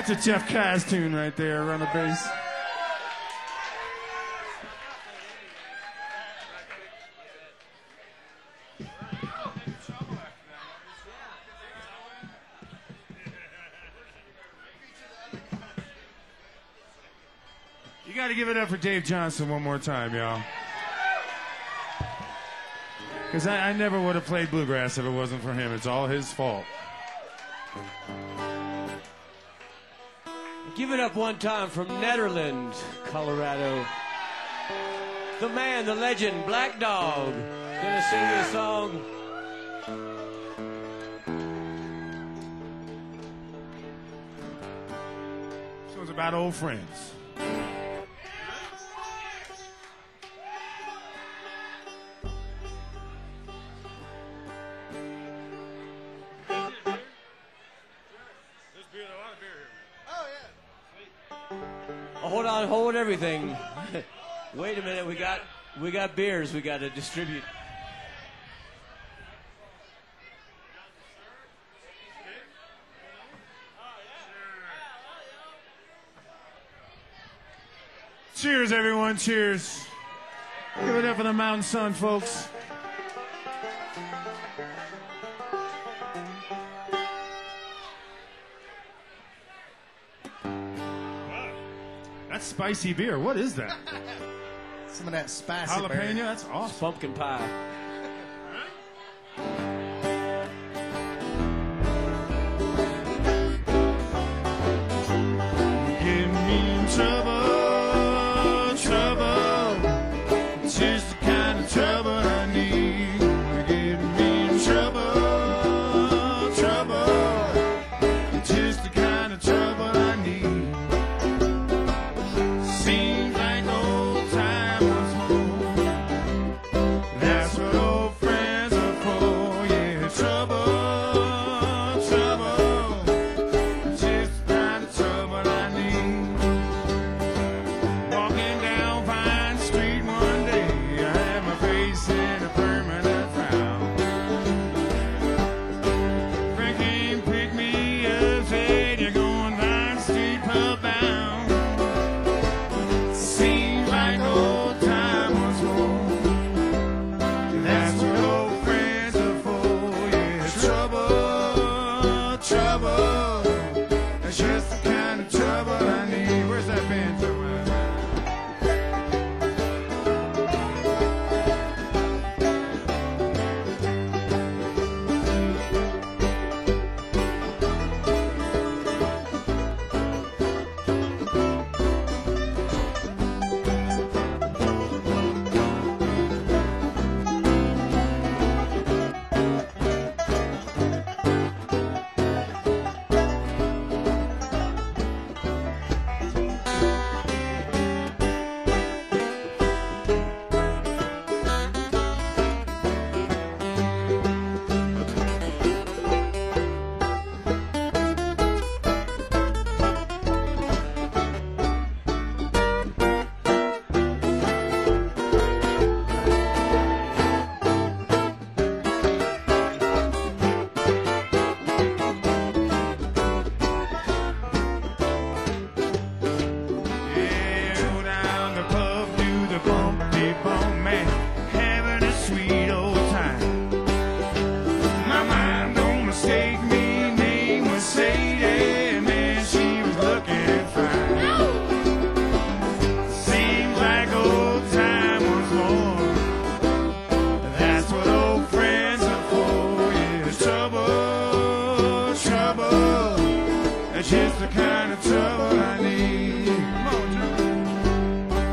That's a Jeff Kaz tune right there on the bass. You got to give it up for Dave Johnson one more time, y'all. Because I never would have played bluegrass if it wasn't for him. It's all his fault. Give it up one time from Nederland, Colorado. The man, the legend, Black Dog, gonna sing this song. This one's about old friends. Hold on, hold everything. Wait a minute, we got beers we got to distribute. Cheers, everyone, cheers. Give it up for the Mountain Sun, folks. That's spicy beer. What is that? Some of that spicy Jalapeno? beer. That's awesome. Pumpkin pie. Get me in trouble, trouble. It's just the kind of trouble I need. Get me in trouble, trouble. It's just the kind of trouble I need. Seems like old time was home. That's what old friends are for. Yeah, trouble, trouble. Just the kind of trouble I need. Walking down Pine Street one day, I had my face in a permanent frown. Frank came pick me up, said you're going Pine Street pub bound. Seems like old time was home. That's what old friends are for. Yeah, trouble, trouble. That's just the kind of trouble I need. Where's that band somewhere? Yeah, go down the pub, do the bumpty bump, man, having a sweet old time. My mind don't mistake me, name was Sadie, man, she was looking fine. Seems like old time was more. That's what old friends are for. Yeah, trouble, trouble. That's just the kind of trouble I need. Come on, Joe.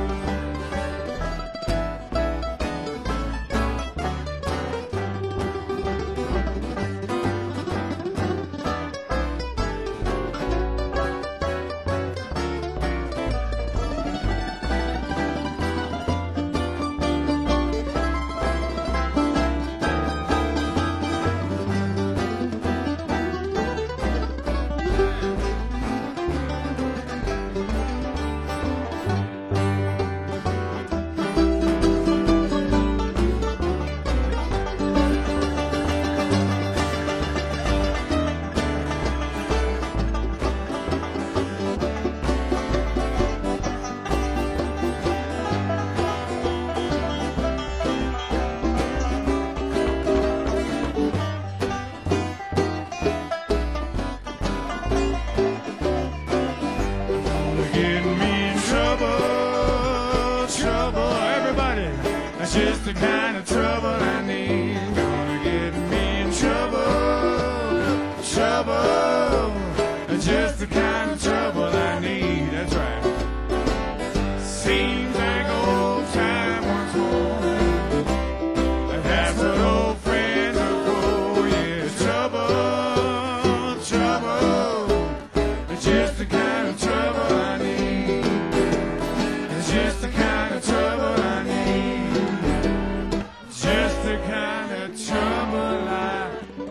kind of trouble I need. Gonna get me in trouble, trouble. Just the kind of trouble I need. That's right. Seems like old time once more. That's what old friends are for. Yeah, trouble, trouble. It's just the kind of trouble I need. It's just the kind of trouble I need. Just the kind of trouble I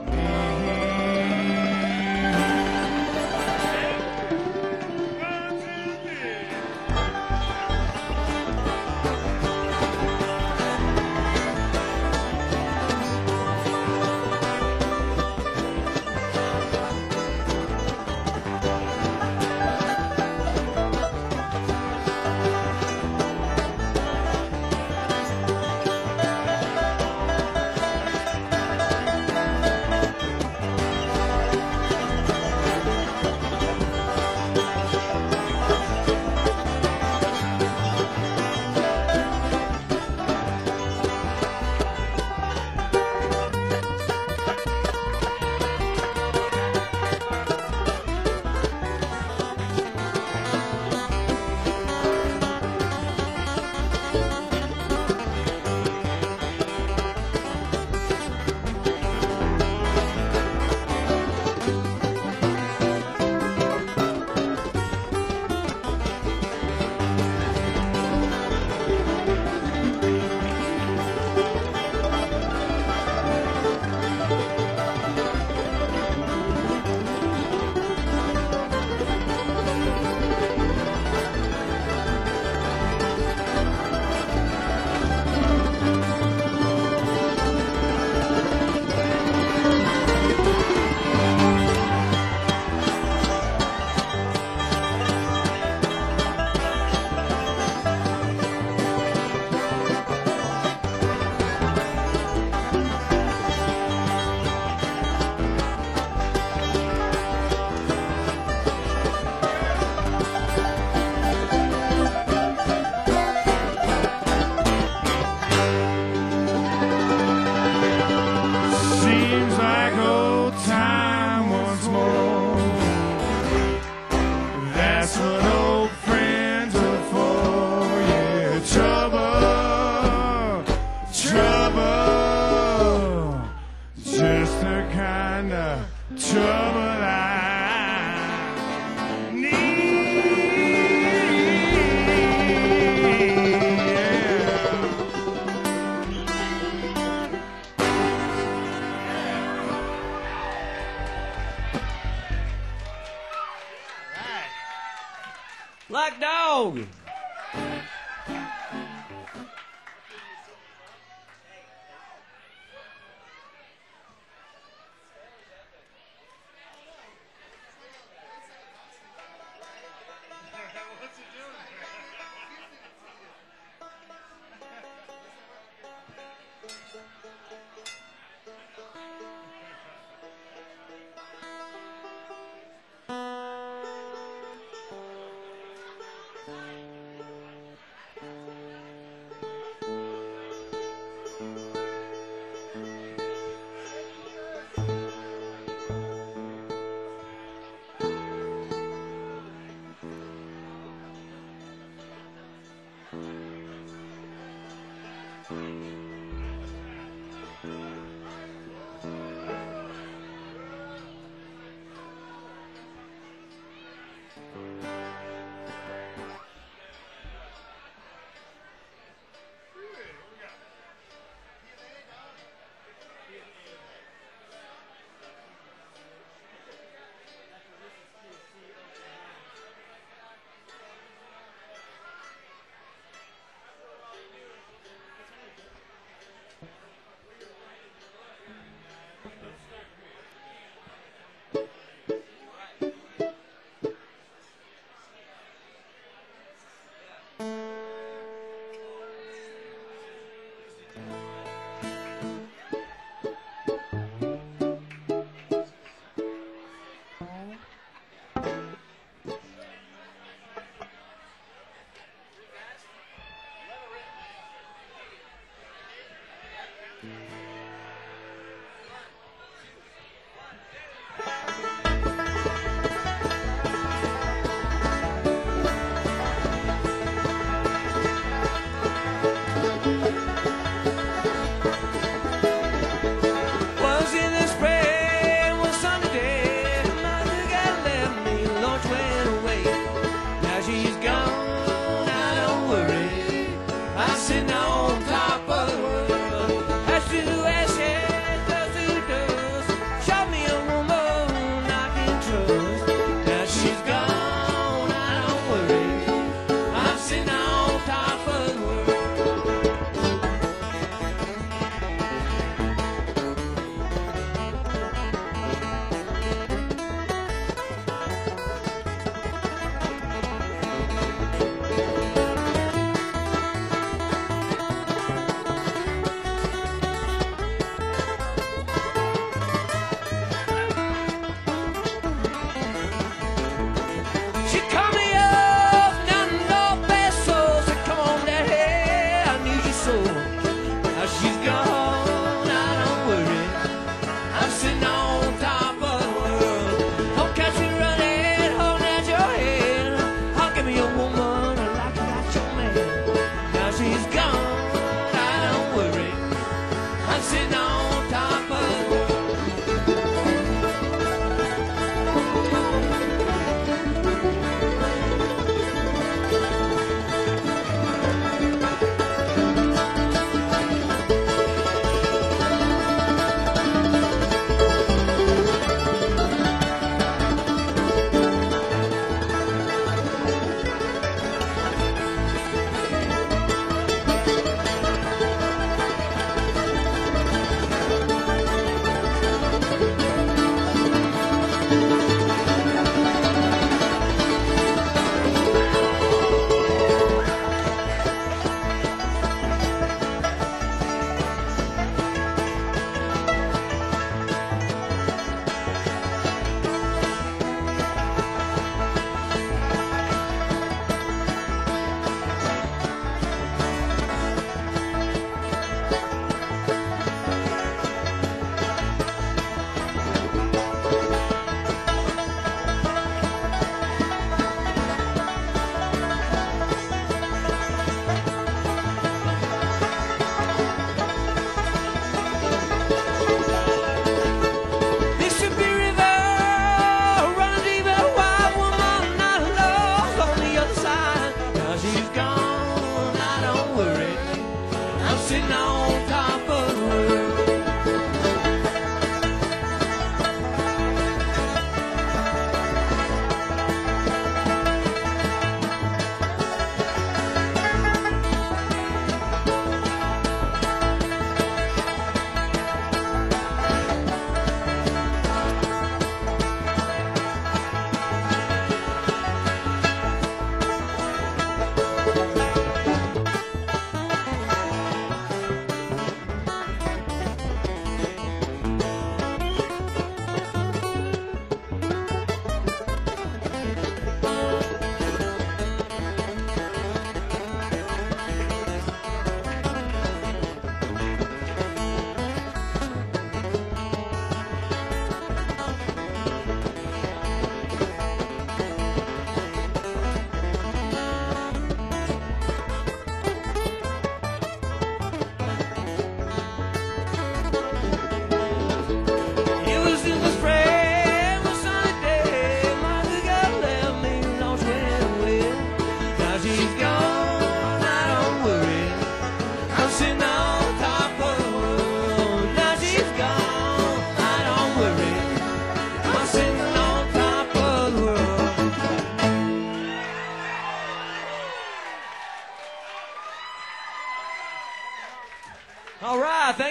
Black Dog.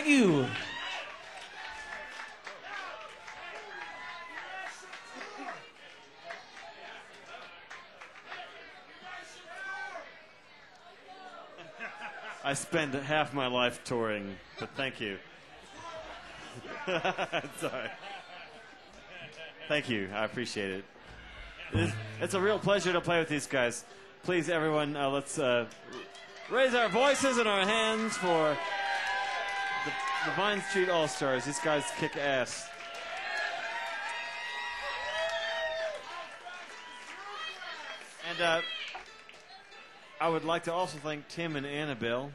Thank you. I spend half my life touring, but thank you. Sorry. Thank you. I appreciate it. It's a real pleasure to play with these guys. Please, everyone, let's raise our voices and our hands for the Vine Street All-Stars. These guys kick ass. And I would like to also thank Tim and Annabelle,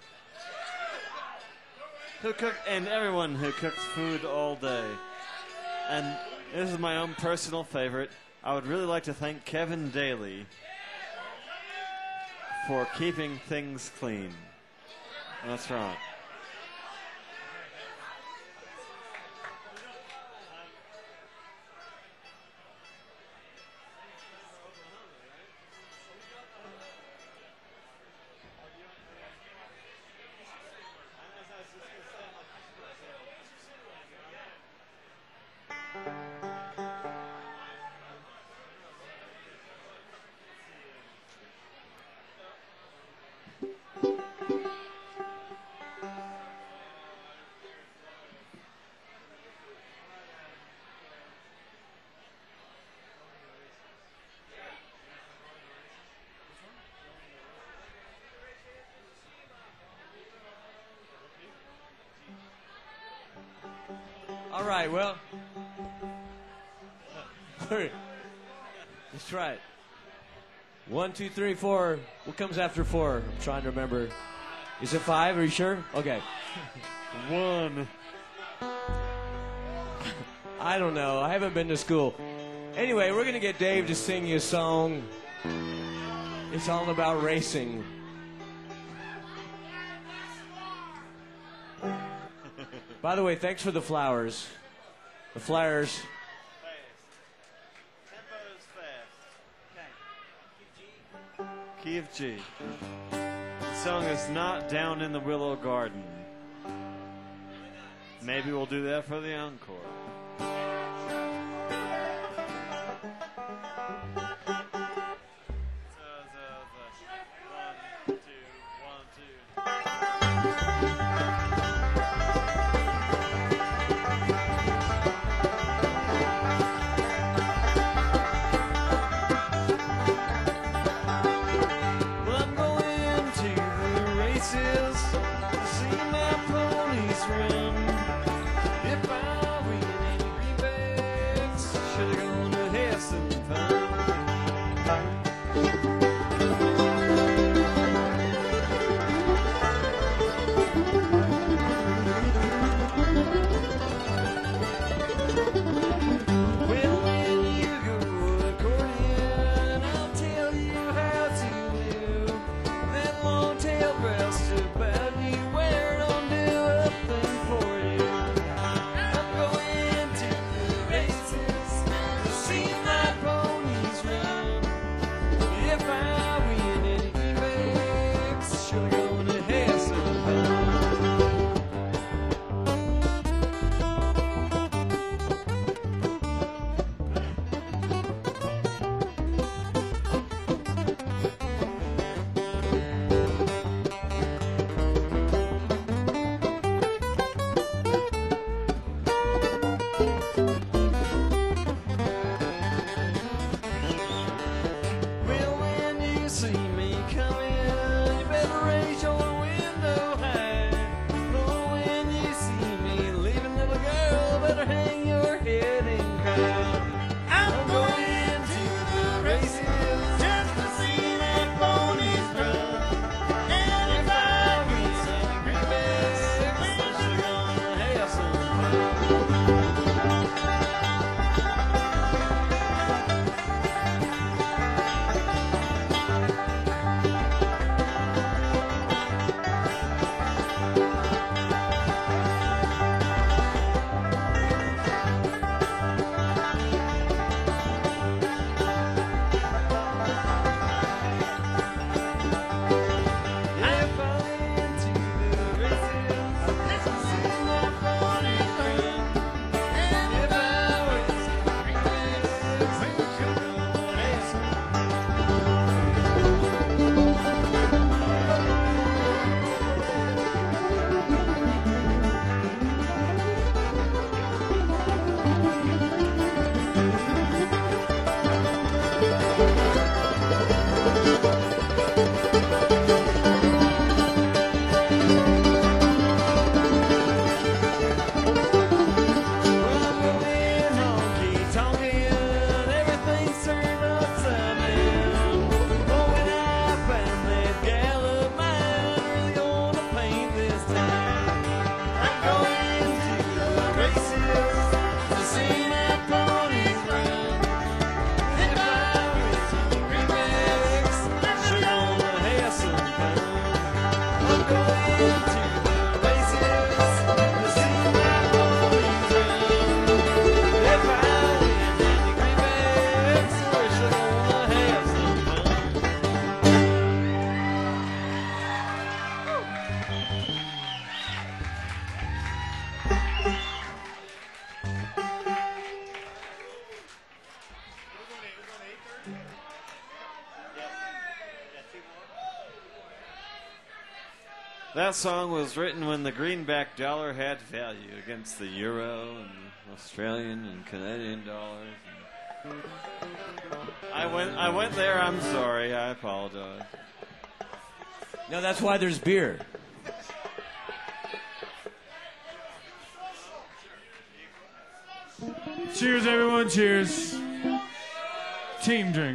who cook, and everyone who cooks food all day. And this is my own personal favorite. I would really like to thank Kevin Daly for keeping things clean. That's right. All right, well. That's right. 1, 2, 3, 4. What comes after 4? I'm trying to remember. Is it 5? Are you sure? Okay. 1. I don't know. I haven't been to school. Anyway, we're going to get Dave to sing you a song. It's all about racing. By the way, thanks for the flowers. The flyers. Key of G. The song is Not Down in the Willow Garden. Maybe we'll do that for the encore. That song was written when the greenback dollar had value against the euro and Australian and Canadian dollars. I went there. I'm sorry. I apologize. No, that's why there's beer. Cheers, everyone. Cheers. Team drink.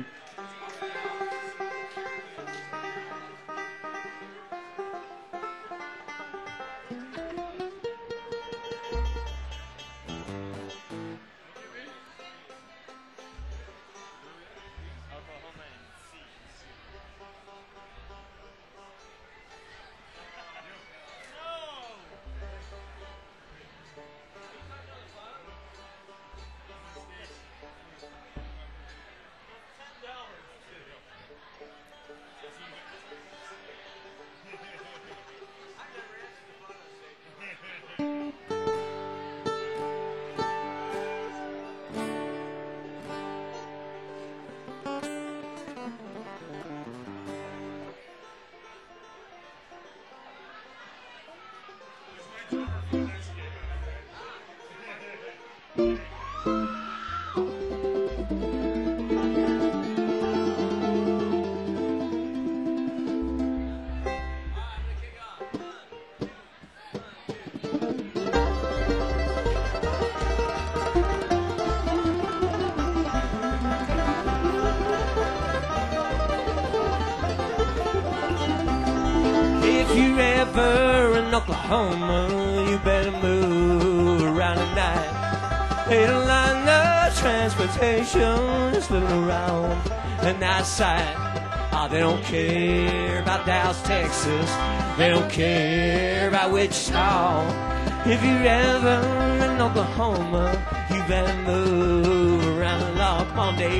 Oklahoma, you better move around tonight. Ain't a line of transportation just living around and outside. Oh, they don't care about Dallas, Texas. They don't care about Wichita. If you're ever in Oklahoma, you better move around the law. Come on, Dave.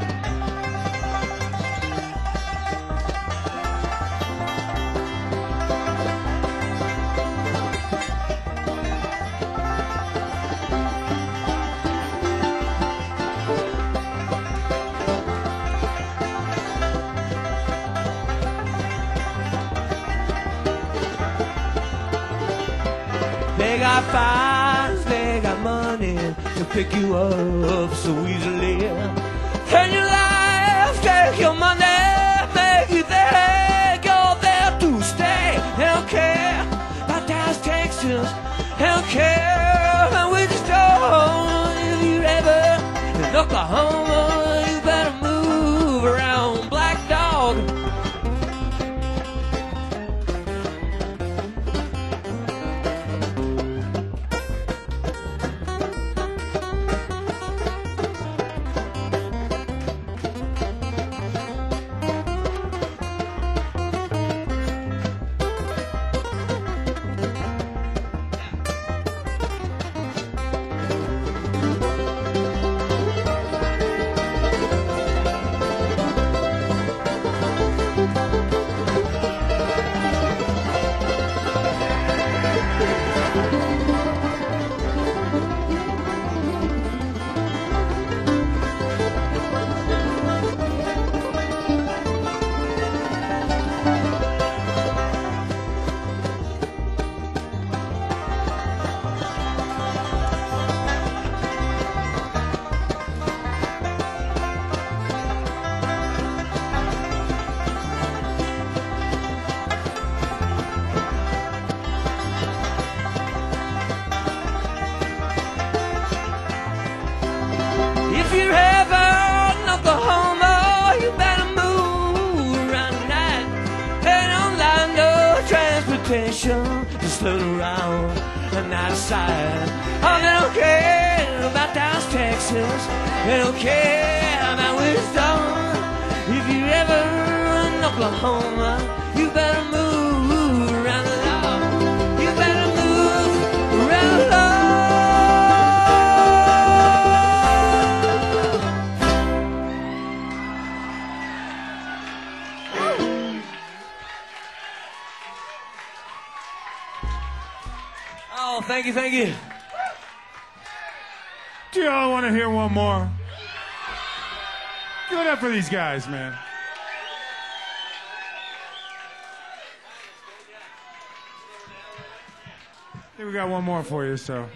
They got fines, they got money to pick you up so easily. Turn your life, take your money, make you think you're there to stay. They don't care about Dallas, Texas. They don't care about Wichita. If you're ever in Oklahoma, you better move around, Black Dog. If you're ever in Oklahoma, you better move around tonight. Ain't online, no transportation, just floating around and outside. Oh, they don't care about Dallas, Texas. They don't care about wisdom. If you're ever in Oklahoma, you better move around the law. You better move around the law. Oh, thank you, thank you. Do y'all want to hear one more? Give it up for these guys, man. I think we got one more for you, so.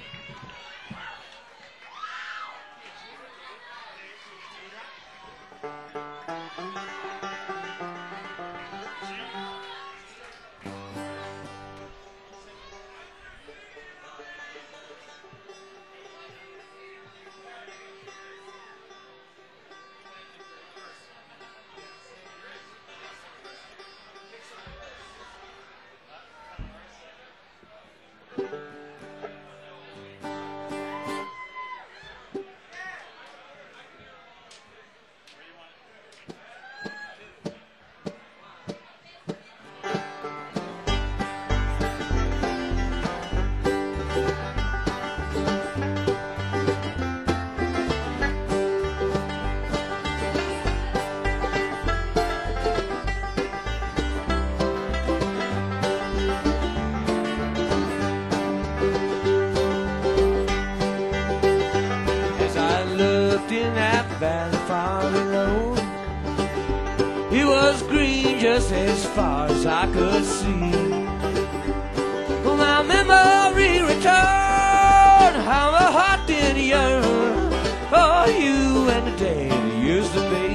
As I looked in that valley far below, it was green just as far as I could see. Well, my memory returned, how my heart did yearn for you and the day that used to be.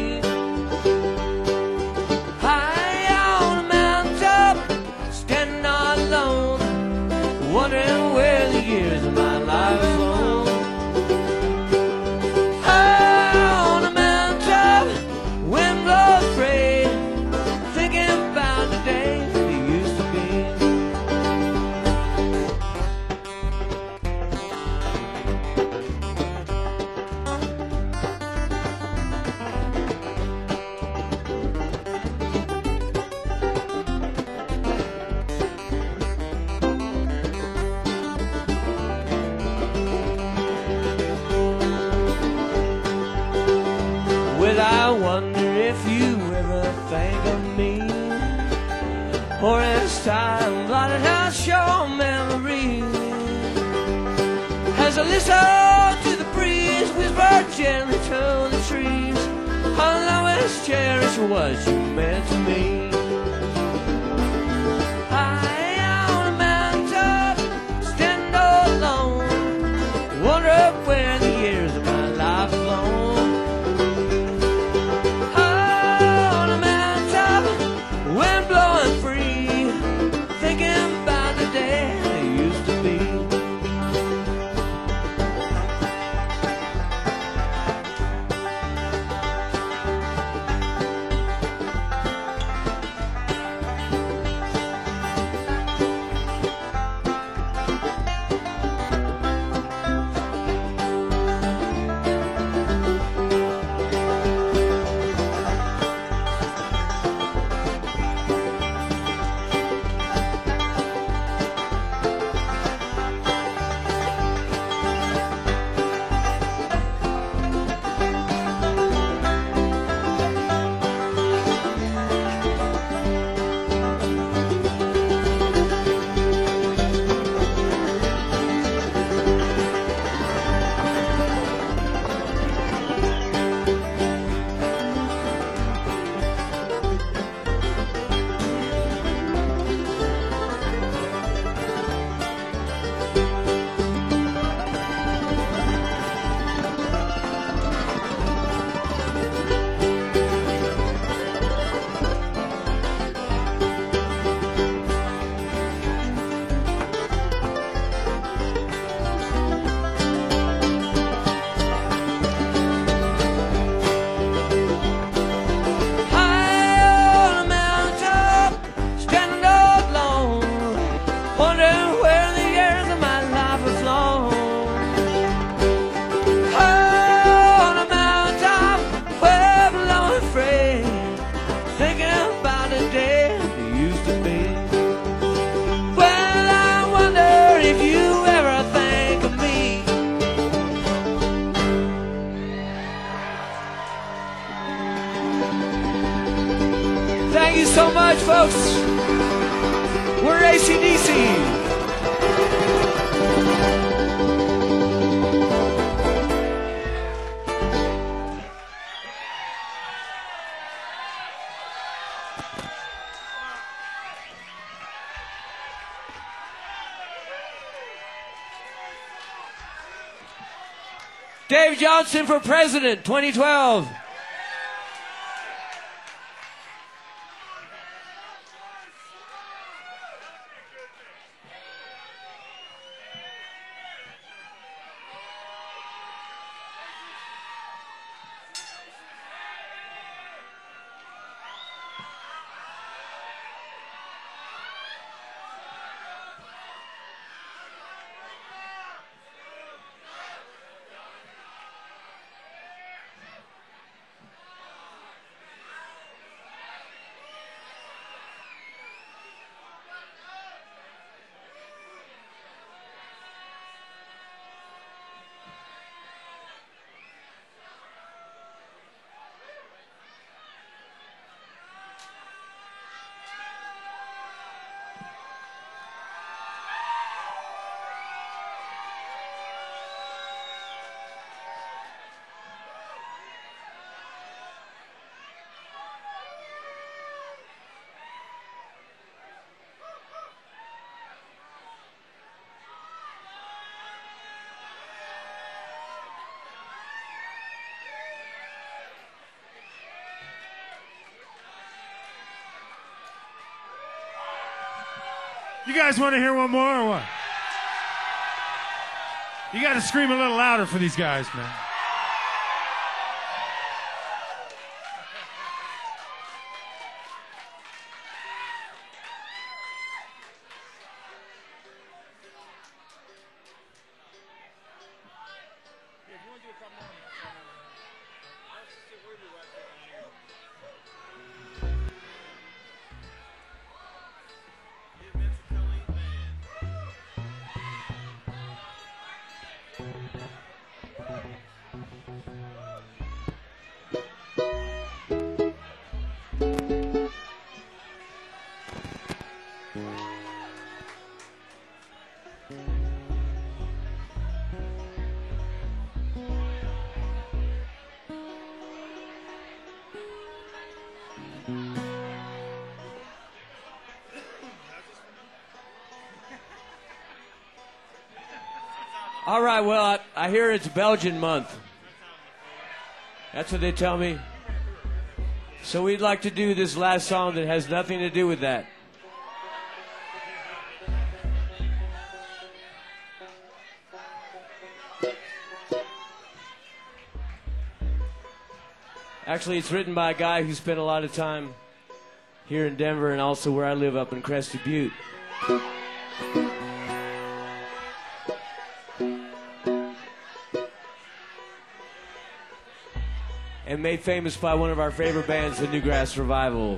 High on a mountaintop, standing all alone, wondering where the years of my life have flown. Well, I wonder if you ever think of me, or as time blotted out your memory. As I listen to the breeze whisper gently to the trees, I'll always cherish what you meant to me. High on a mountaintop, stand all alone, wonder where the years of my life have flown. Wind blowing free, thinking about the day that used to be. Thank you so much, folks. We're AC/DC. Dave Johnson for president, 2012. You guys want to hear one more or what? You got to scream a little louder for these guys, man. All right, well, I hear it's Belgian month. That's what they tell me. So we'd like to do this last song that has nothing to do with that. Actually, it's written by a guy who spent a lot of time here in Denver and also where I live up in Crested Butte. And made famous by one of our favorite bands, the Newgrass Revival.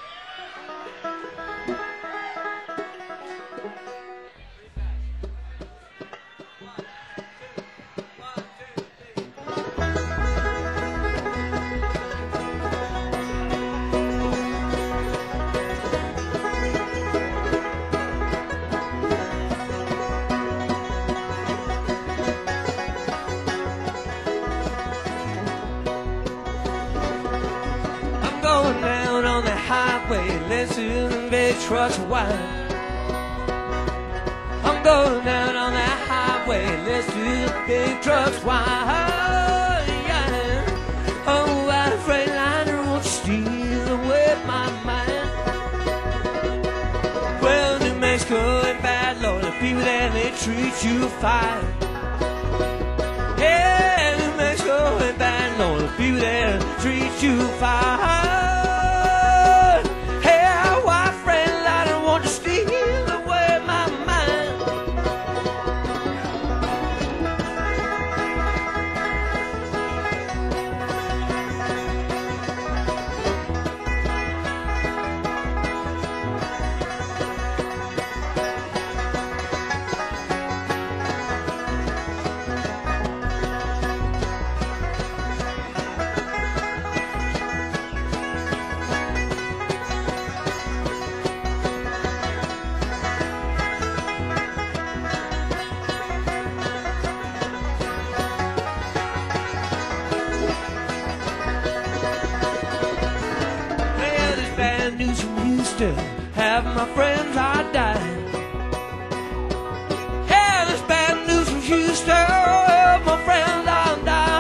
Trucks wide. I'm going down on that highway. Let's do the big trucks wide. Yeah. Oh, what a Freightliner won't steal away my mind. Well, New Mexico and bad, Lord, the people there, they treat you fine. Yeah, New Mexico and bad, Lord, the people there treat you fine. Half my friends are dying. Yeah, there's bad news from Houston. Half my friends are dying.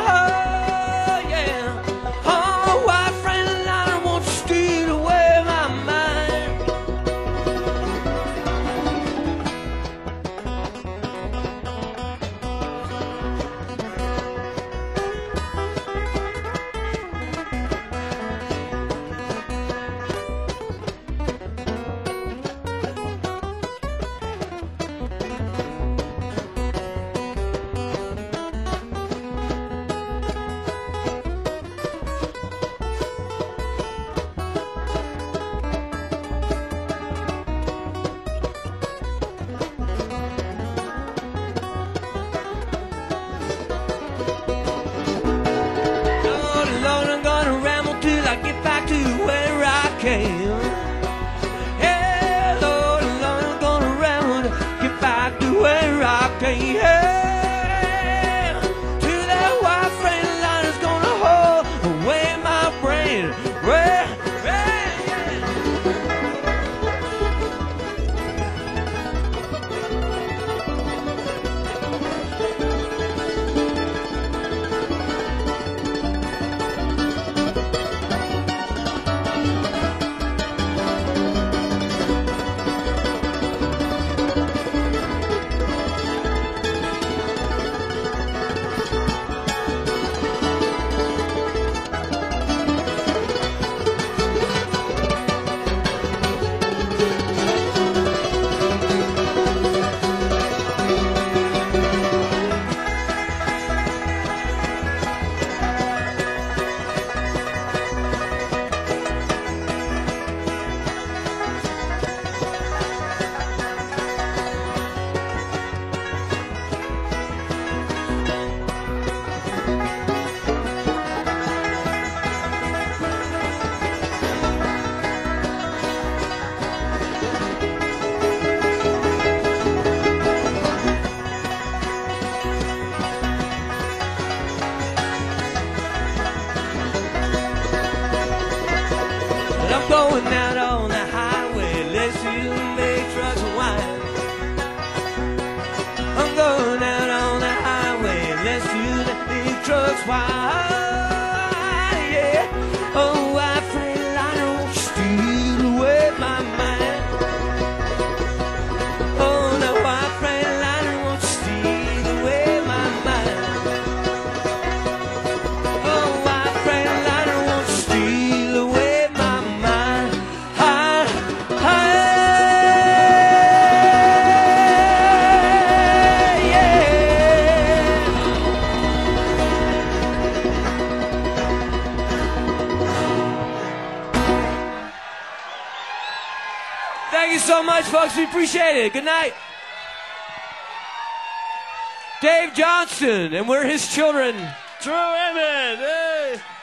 Going out on the highway, let's see the big trucks whine. I'm going out on the highway, let's see the big trucks whine. Yeah. Oh, I Freightliner won't steal away my mind. Oh, no, I Freightliner won't steal away my mind. Oh, I Freightliner won't steal away my mind. Thank you so much, folks. We appreciate it. Good night. Dave Johnston, and we're his children. True Emmett, hey!